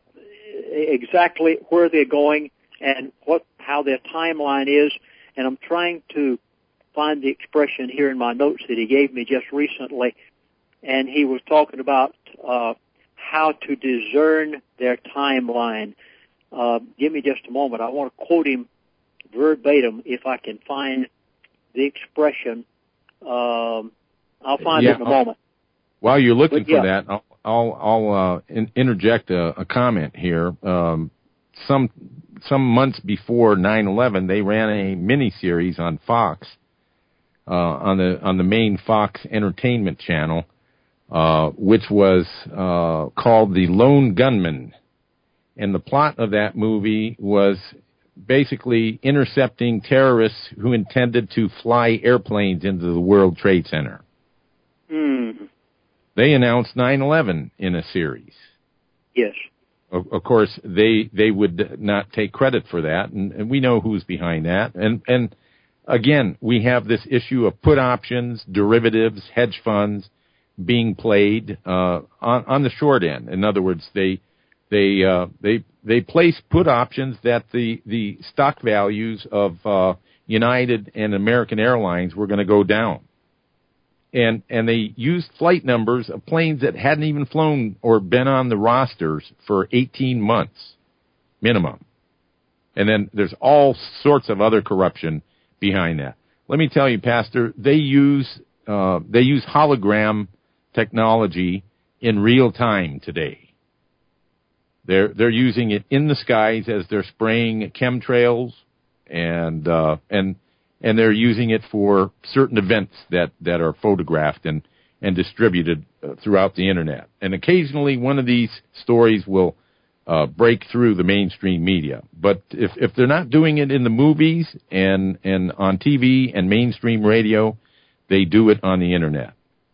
exactly where they're going and what, how their timeline is? And I'm trying to find the expression here in my notes that he gave me just recently. And he was talking about uh, how to discern their timeline. Uh, give me just a moment. I want to quote him verbatim if I can find the expression. Um, I'll find yeah, it in a moment. While you're looking but, yeah. for that, I'll I'll, I'll uh, in, interject a, a comment here. Um, some some months before nine eleven, they ran a miniseries on Fox, uh, on the on the main Fox Entertainment channel, uh, which was uh, called The Lone Gunman, and the plot of that movie was basically intercepting terrorists who intended to fly airplanes into the World Trade Center. Mm. They announced nine eleven in a series. Yes. Of, of course, they they would not take credit for that, and, and we know who's behind that. And and again, we have this issue of put options, derivatives, hedge funds being played uh, on on the short end. In other words, they they uh, they they place put options that the the stock values of uh, United and American Airlines were going to go down. And and they used flight numbers of planes that hadn't even flown or been on the rosters for eighteen months minimum. And then there's all sorts of other corruption behind that. Let me tell you, Pastor, they use uh, they use hologram technology in real time today. They're they're using it in the skies as they're spraying chemtrails and uh, and. And they're using it for certain events that, that are photographed and, and distributed uh, throughout the Internet. And occasionally one of these stories will uh, break through the mainstream media. But if, if they're not doing it in the movies and, and on T V and mainstream radio, they do it on the Internet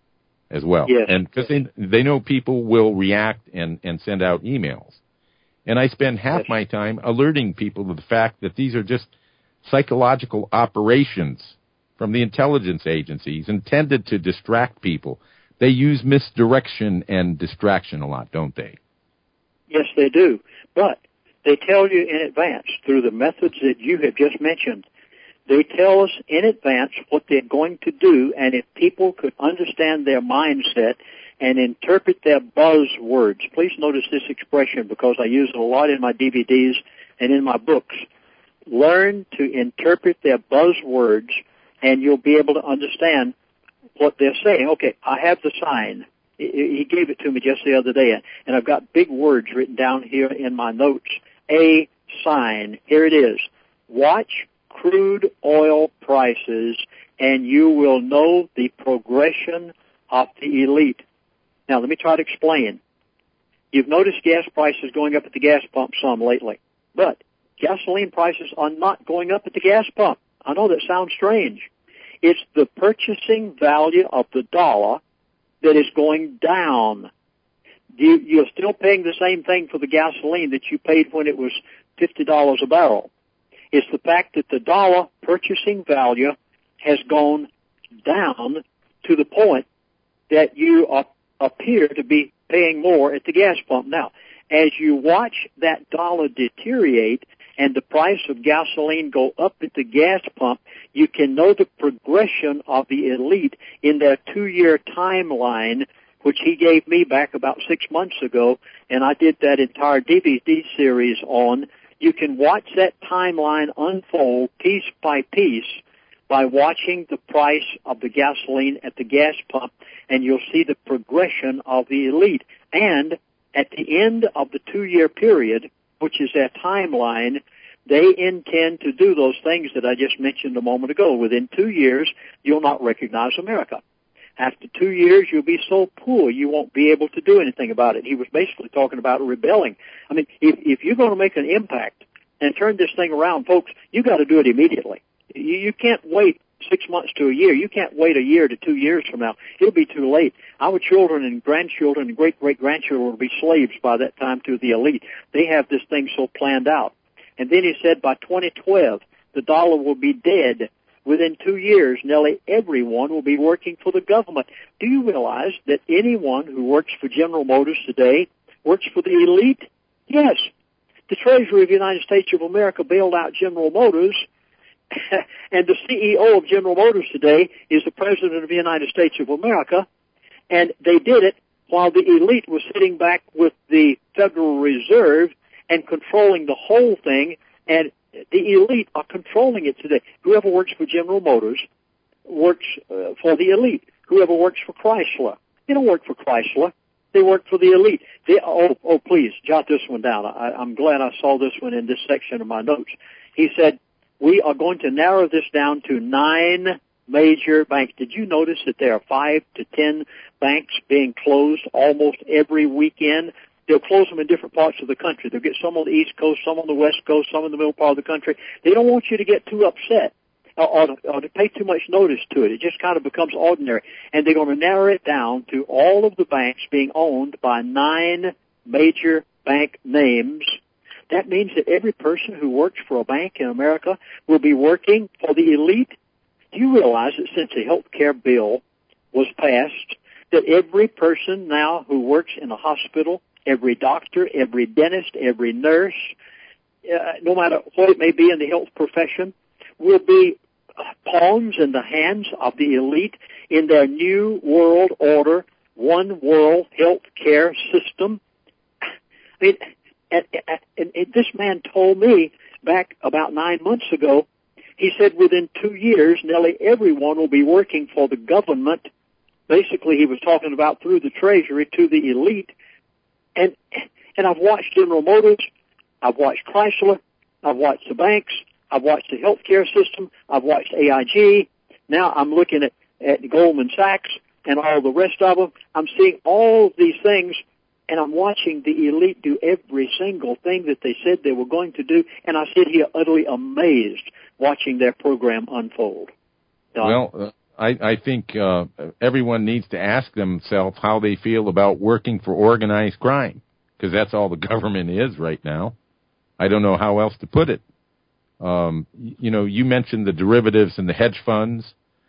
as well. Yes. And because they, they know people will react and, and send out emails. And I spend half yes. my time alerting people to the fact that these are just psychological operations from the intelligence agencies intended to distract people. They use misdirection and distraction a lot, don't they? Yes, they do. But they tell you in advance through the methods that you have just mentioned. They tell us in advance what they're going to do, and if people could understand their mindset and interpret their buzzwords. Please notice this expression because I use it a lot in my D V Ds and in my books. Learn to interpret their buzzwords, and you'll be able to understand what they're saying. Okay, I have the sign. He gave it to me just the other day, and I've got big words written down here in my notes. A sign. Here it is. Watch crude oil prices, and you will know the progression of the elite. Now, let me try to explain. You've noticed gas prices going up at the gas pump some lately, but gasoline prices are not going up at the gas pump. I know that sounds strange. It's the purchasing value of the dollar that is going down. You, you're still paying the same thing for the gasoline that you paid when it was fifty dollars a barrel. It's the fact that the dollar purchasing value has gone down to the point that you are, appear to be paying more at the gas pump. Now, as you watch that dollar deteriorate and the price of gasoline go up at the gas pump, you can know the progression of the elite in their two-year timeline, which he gave me back about six months ago, and I did that entire D V D series on. You can watch that timeline unfold piece by piece by watching the price of the gasoline at the gas pump, and you'll see the progression of the elite. And at the end of the two-year period, which is their timeline, they intend to do those things that I just mentioned a moment ago. Within two years, you'll not recognize America. After two years, you'll be so poor you won't be able to do anything about it. He was basically talking about rebelling. I mean, if, if you're going to make an impact and turn this thing around, folks, you got to do it immediately. You, you can't wait six months to a year. You can't wait a year to two years from now. It'll be too late. Our children and grandchildren and great-great-grandchildren will be slaves by that time to the elite. They have this thing so planned out. And then he said by twenty twelve, the dollar will be dead. Within two years, nearly everyone will be working for the government. Do you realize that anyone who works for General Motors today works for the elite? Yes. The Treasury of the United States of America bailed out General Motors, and the C E O of General Motors today is the President of the United States of America, and they did it while the elite was sitting back with the Federal Reserve and controlling the whole thing, and the elite are controlling it today. Whoever works for General Motors works uh, for the elite. Whoever works for Chrysler, they don't work for Chrysler. They work for the elite. They, oh, oh, please, jot this one down. I, I'm glad I saw this one in this section of my notes. He said, we are going to narrow this down to nine major banks. Did you notice that there are five to ten banks being closed almost every weekend? They'll close them in different parts of the country. They'll get some on the East Coast, some on the West Coast, some in the middle part of the country. They don't want you to get too upset or, or, to, or to pay too much notice to it. It just kind of becomes ordinary. And they're going to narrow it down to all of the banks being owned by nine major bank names. That means that every person who works for a bank in America will be working for the elite. Do you realize that since the health care bill was passed, that every person now who works in a hospital, every doctor, every dentist, every nurse, uh, no matter what it may be in the health profession, will be pawns in the hands of the elite in their new world order, one world health care system? I mean, and, and, and this man told me back about nine months ago, he said within two years, nearly everyone will be working for the government. Basically, he was talking about through the Treasury to the elite. And and I've watched General Motors, I've watched Chrysler, I've watched the banks, I've watched the healthcare system, I've watched A I G. Now I'm looking at, at Goldman Sachs and all the rest of them. I'm seeing all of these things, and I'm watching the elite do every single thing that they said they were going to do, and I sit here utterly amazed watching their program unfold. Don? Well, uh, I, I think uh, everyone needs to ask themselves how they feel about working for organized crime, because that's all the government is right now. I don't know how else to put it. Um, you know, you mentioned the derivatives and the hedge funds,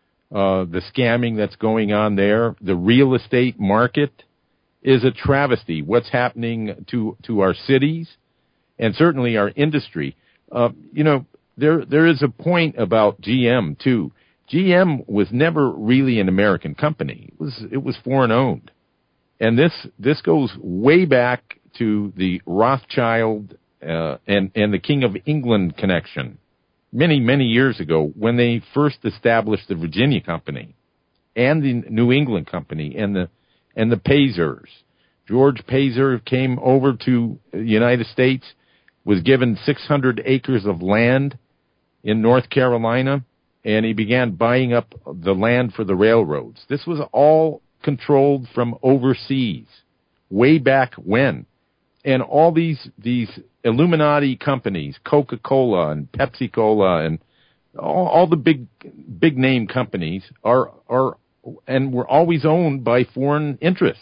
uh, the scamming that's going on there. The real estate market is a travesty. What's happening to, to our cities and certainly our industry. Uh, you know, there there is a point about G M, too. G M was never really an American company. It was it was foreign owned. And this this goes way back to the Rothschild uh, and, and the King of England connection many, many years ago when they first established the Virginia Company and the New England Company and the and the Pazers. George Pazer came over to the United States, was given six hundred acres of land in North Carolina, and he began buying up the land for the railroads. This was all controlled from overseas, way back when. And all these these Illuminati companies, Coca-Cola and Pepsi-Cola and all, all the big big name companies are are and were always owned by foreign interests.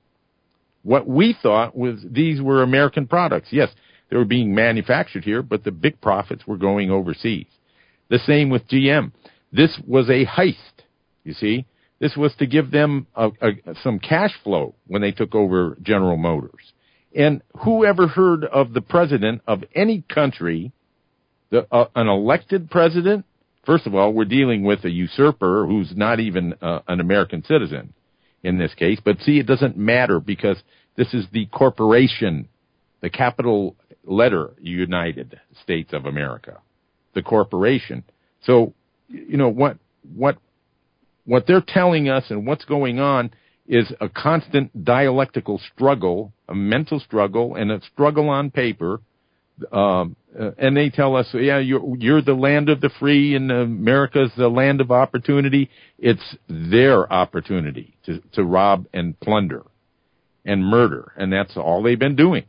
What we thought was these were American products. Yes, they were being manufactured here, but the big profits were going overseas. The same with G M. This was a heist, you see. This was to give them a, a, some cash flow when they took over General Motors. And who ever heard of the president of any country, the, uh, an elected president? First of all, we're dealing with a usurper who's not even uh, an American citizen in this case. But see, it doesn't matter because this is the corporation, the capital letter United States of America, the corporation. So, you know, what what what they're telling us and what's going on is a constant dialectical struggle, a mental struggle, and a struggle on paper. Um, uh, and they tell us, yeah, you're, you're the land of the free and America's the land of opportunity. It's their opportunity to, to rob and plunder and murder. And that's all they've been doing.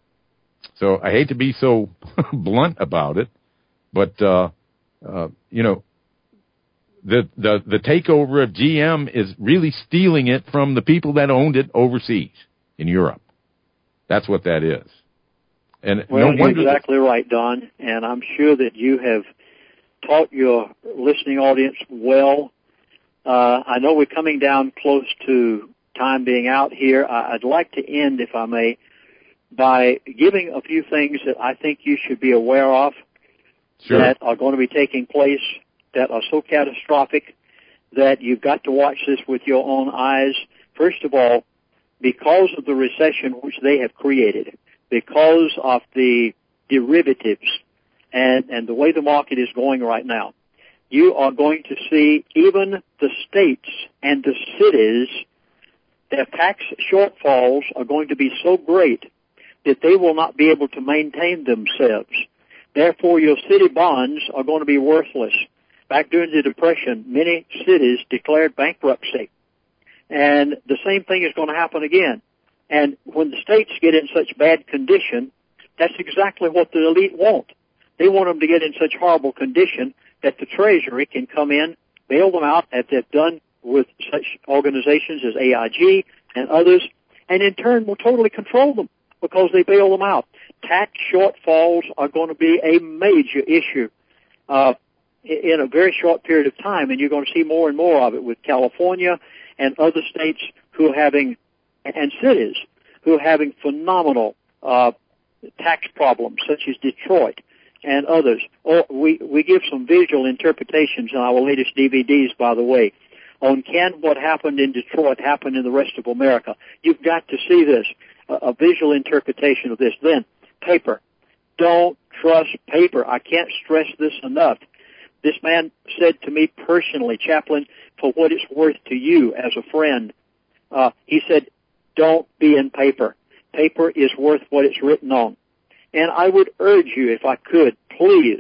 So I hate to be so blunt about it, but, uh, uh, you know, the, the, the takeover of G M is really stealing it from the people that owned it overseas in Europe. That's what that is. And well, no you're wonder exactly right, Don, and I'm sure that you have taught your listening audience well. Uh, I know we're coming down close to time being out here. I'd like to end, if I may, by giving a few things that I think you should be aware of sure. that are going to be taking place that are so catastrophic that you've got to watch this with your own eyes. First of all, because of the recession which they have created, because of the derivatives and, and the way the market is going right now, you are going to see even the states and the cities, their tax shortfalls are going to be so great that they will not be able to maintain themselves. Therefore, your city bonds are going to be worthless. Back during the Depression, many cities declared bankruptcy. And the same thing is going to happen again. And when the states get in such bad condition, that's exactly what the elite want. They want them to get in such horrible condition that the Treasury can come in, bail them out, as they've done with such organizations as A I G and others, and in turn will totally control them because they bail them out. Tax shortfalls are going to be a major issue uh, in a very short period of time, and you're going to see more and more of it with California and other states who are having, and cities who are having phenomenal uh, tax problems, such as Detroit and others. Or we, we give some visual interpretations in our latest D V Ds, by the way, on can what happened in Detroit happen in the rest of America. You've got to see this, a, a visual interpretation of this. Then, paper. Don't trust paper. I can't stress this enough. This man said to me personally, Chaplain, for what it's worth to you as a friend, uh, he said, don't be in paper. Paper is worth what it's written on. And I would urge you, if I could, please,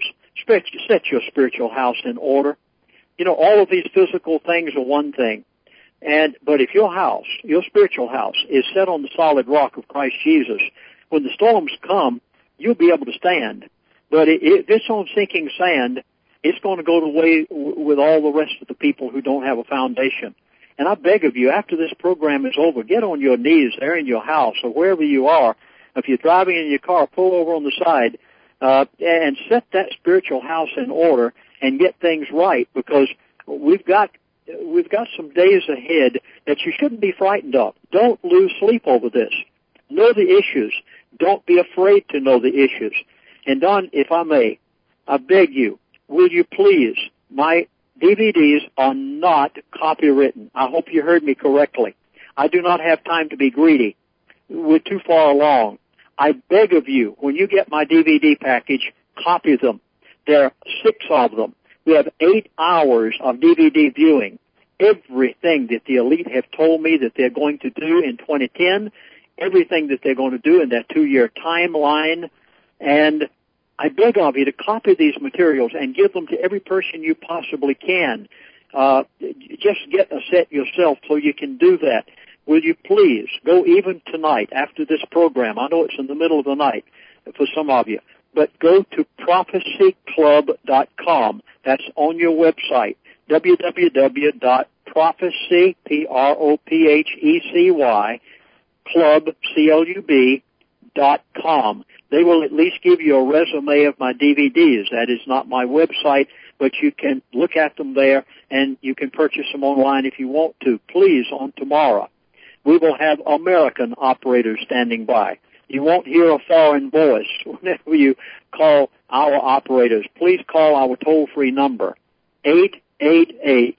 set your spiritual house in order. You know, all of these physical things are one thing. And, but if your house, your spiritual house, is set on the solid rock of Christ Jesus, when the storms come, you'll be able to stand. But if it's on sinking sand, it's going to go the way with all the rest of the people who don't have a foundation. And I beg of you, after this program is over, get on your knees there in your house or wherever you are. If you're driving in your car, pull over on the side uh, and set that spiritual house in order and get things right, because we've got we've got some days ahead that you shouldn't be frightened of. Don't lose sleep over this. Know the issues. Don't be afraid to know the issues. And Don, if I may, I beg you, will you please, my D V Ds are not copywritten. I hope you heard me correctly. I do not have time to be greedy. We're too far along. I beg of you, when you get my D V D package, copy them. There are six of them. We have eight hours of D V D viewing. Everything that the elite have told me that they're going to do in twenty ten, everything that they're going to do in that two-year timeline, and I beg of you to copy these materials and give them to every person you possibly can. Uh, just get a set yourself so you can do that. Will you please go even tonight after this program? I know it's in the middle of the night for some of you, but go to prophecy club dot com. That's on your website, w w w dot prophecy, P R O P H E C Y, club, C L U B, dot com. They will at least give you a resume of my D V Ds. That is not my website, but you can look at them there, and you can purchase them online if you want to. Please, on tomorrow, we will have American operators standing by. You won't hear a foreign voice whenever you call our operators. Please call our toll-free number, eight eight eight,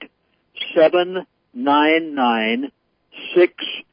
seven nine nine, six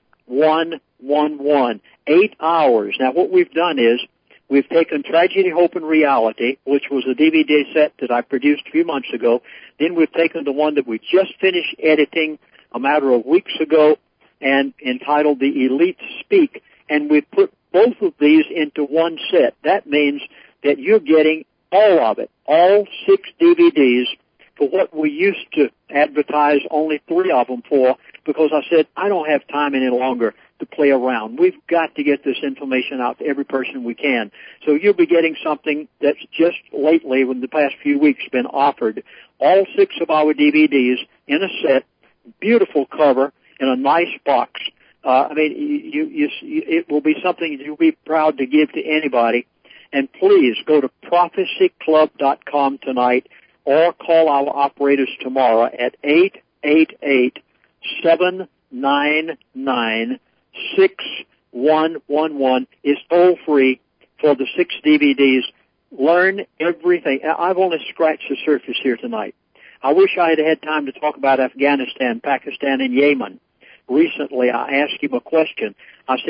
one one one. Eight hours. Now, what we've done is we've taken Tragedy, Hope, and Reality, which was a D V D set that I produced a few months ago. Then we've taken the one that we just finished editing a matter of weeks ago and entitled The Elite Speak, and we've put both of these into one set. That means that you're getting all of it, all six D V Ds, for what we used to advertise only three of them for, because I said, I don't have time any longer to play around. We've got to get this information out to every person we can. So you'll be getting something that's just lately, in the past few weeks, been offered. All six of our D V Ds in a set, beautiful cover, in a nice box. Uh, I mean, you, you, you, it will be something you'll be proud to give to anybody. And please go to prophecy club dot com tonight, or call our operators tomorrow at eight eight eight, seven nine nine, six one one one. Is toll free for the six D V Ds. Learn everything. I've only scratched the surface here tonight. I wish I had had time to talk about Afghanistan, Pakistan, and Yemen. Recently, I asked him a question. I said,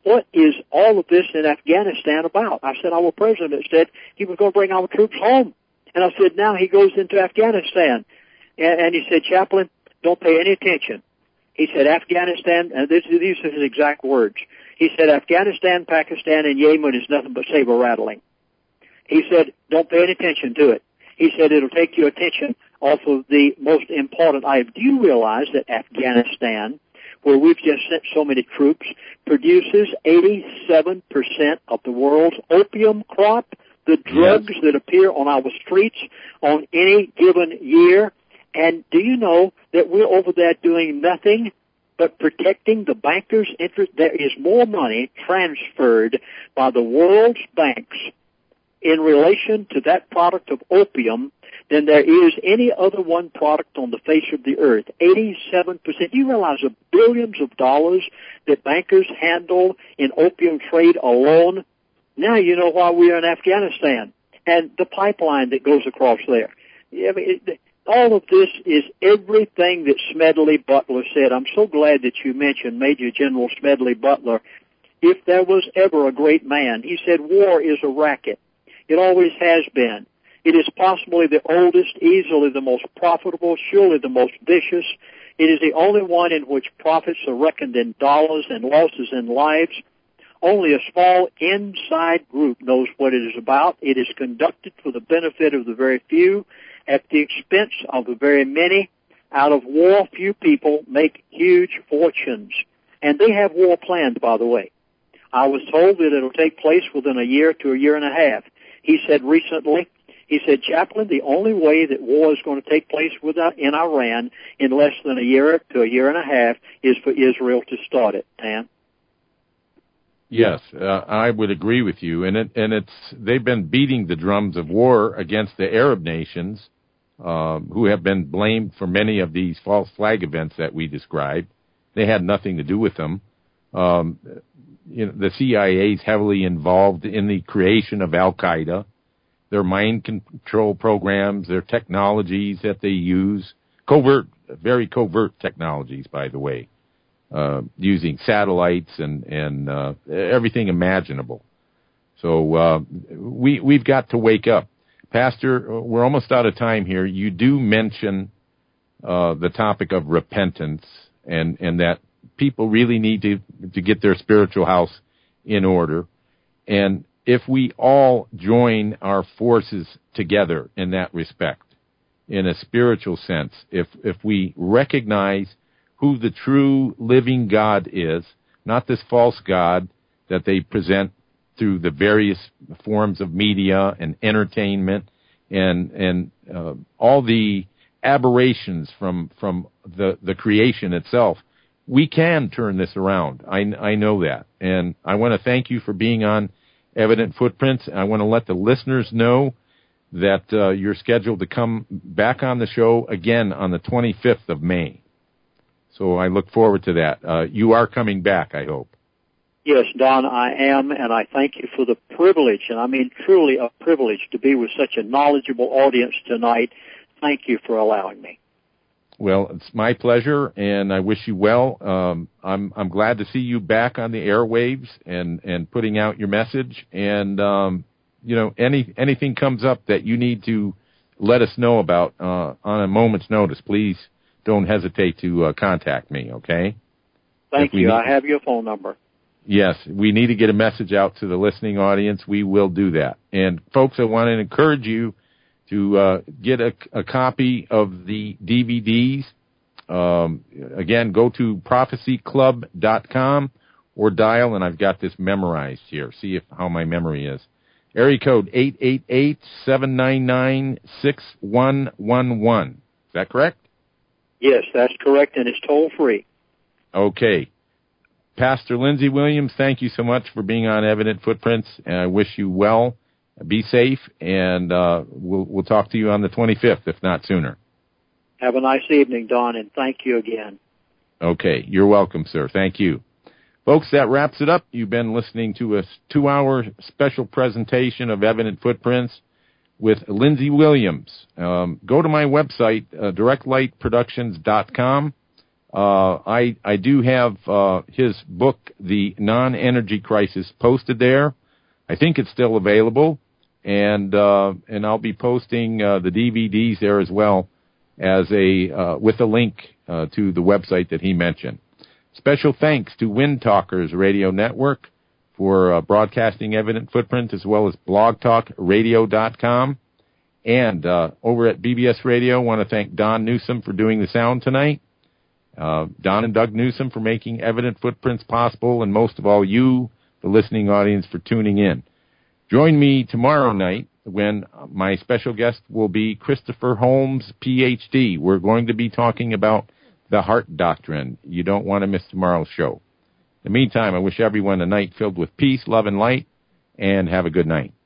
what is all of this in Afghanistan about? I said, our president said he was going to bring our troops home. And I said, now he goes into Afghanistan. And, and he said, Chaplain, don't pay any attention. He said, Afghanistan, and this, these are his exact words. He said, Afghanistan, Pakistan, and Yemen is nothing but saber rattling. He said, don't pay any attention to it. He said, it'll take your attention off of the most important item. Do you realize that Afghanistan, where we've just sent so many troops, produces eighty-seven percent of the world's opium crop, the drugs yes. that appear on our streets on any given year? And do you know that we're over there doing nothing but protecting the bankers' interest? There is more money transferred by the world's banks in relation to that product of opium than there is any other one product on the face of the earth. eighty-seven percent. Do you realize the billions of dollars that bankers handle in opium trade alone? Now you know why we are in Afghanistan and the pipeline that goes across there. I mean, it, all of this is everything that Smedley Butler said. I'm so glad that you mentioned Major General Smedley Butler. If there was ever a great man, he said war is a racket. It always has been. It is possibly the oldest, easily the most profitable, surely the most vicious. It is the only one in which profits are reckoned in dollars and losses in lives. Only a small inside group knows what it is about. It is conducted for the benefit of the very few at the expense of the very many. Out of war, few people make huge fortunes. And they have war planned, by the way. I was told that it'll take place within a year to a year and a half. He said recently, he said, Chaplain, the only way that war is going to take place with, in Iran in less than a year to a year and a half is for Israel to start it. Dan? Yes, uh, I would agree with you. And it, and it's they've been beating the drums of war against the Arab nations, um, who have been blamed for many of these false flag events that we described. They had nothing to do with them. Um, you know, the C I A is heavily involved in the creation of Al-Qaeda, their mind control programs, their technologies that they use, covert, very covert technologies, by the way, uh, using satellites and, and uh, everything imaginable. So uh, we, we've got to wake up. Pastor, we're almost out of time here. You do mention uh, the topic of repentance and, and that people really need to, to get their spiritual house in order. And if we all join our forces together in that respect, in a spiritual sense, if, if we recognize who the true living God is, not this false God that they present through the various forms of media and entertainment and, and uh, all the aberrations from, from the, the creation itself, we can turn this around. I, I know that. And I want to thank you for being on Evident Footprints. I want to let the listeners know that uh, you're scheduled to come back on the show again on the twenty-fifth of May. So I look forward to that. Uh, you are coming back, I hope. Yes, Don, I am, and I thank you for the privilege, and I mean truly a privilege to be with such a knowledgeable audience tonight. Thank you for allowing me. Well, it's my pleasure, and I wish you well. Um, I'm I'm glad to see you back on the airwaves and, and putting out your message. And um, you know, any anything comes up that you need to let us know about uh, on a moment's notice, please don't hesitate to uh, contact me. Okay? Thank you. Need, I have your phone number. Yes, we need to get a message out to the listening audience. We will do that. And folks, I want to encourage you to uh, get a, a copy of the D V Ds. Um, again, go to prophecy club dot com or dial, and I've got this memorized here. See if how my memory is. Area code eight eight eight, seven nine nine, six one one one. Is that correct? Yes, that's correct, and it's toll-free. Okay. Pastor Lindsey Williams, thank you so much for being on Evident Footprints, and I wish you well. Be safe, and uh, we'll, we'll talk to you on the twenty-fifth, if not sooner. Have a nice evening, Don, and thank you again. Okay, you're welcome, sir. Thank you. Folks, that wraps it up. You've been listening to a two-hour special presentation of Evident Footprints with Lindsey Williams. Um, go to my website, uh, direct light productions dot com. Uh, I, I do have, uh, his book, The Non-Energy Crisis, posted there. I think it's still available. And, uh, and I'll be posting, uh, the D V Ds there as well as a, uh, with a link, uh, to the website that he mentioned. Special thanks to Wind Talkers Radio Network for, uh, broadcasting Evident Footprint, as well as blog talk radio dot com. And, uh, over at B B S Radio, I want to thank Don Newsom for doing the sound tonight. Uh, Don and Doug Newsom for making Evident Footprints possible, and most of all, you, the listening audience, for tuning in. Join me tomorrow night when my special guest will be Christopher Holmes, P H D. We're going to be talking about the heart doctrine. You don't want to miss tomorrow's show. In the meantime, I wish everyone a night filled with peace, love, and light, and have a good night.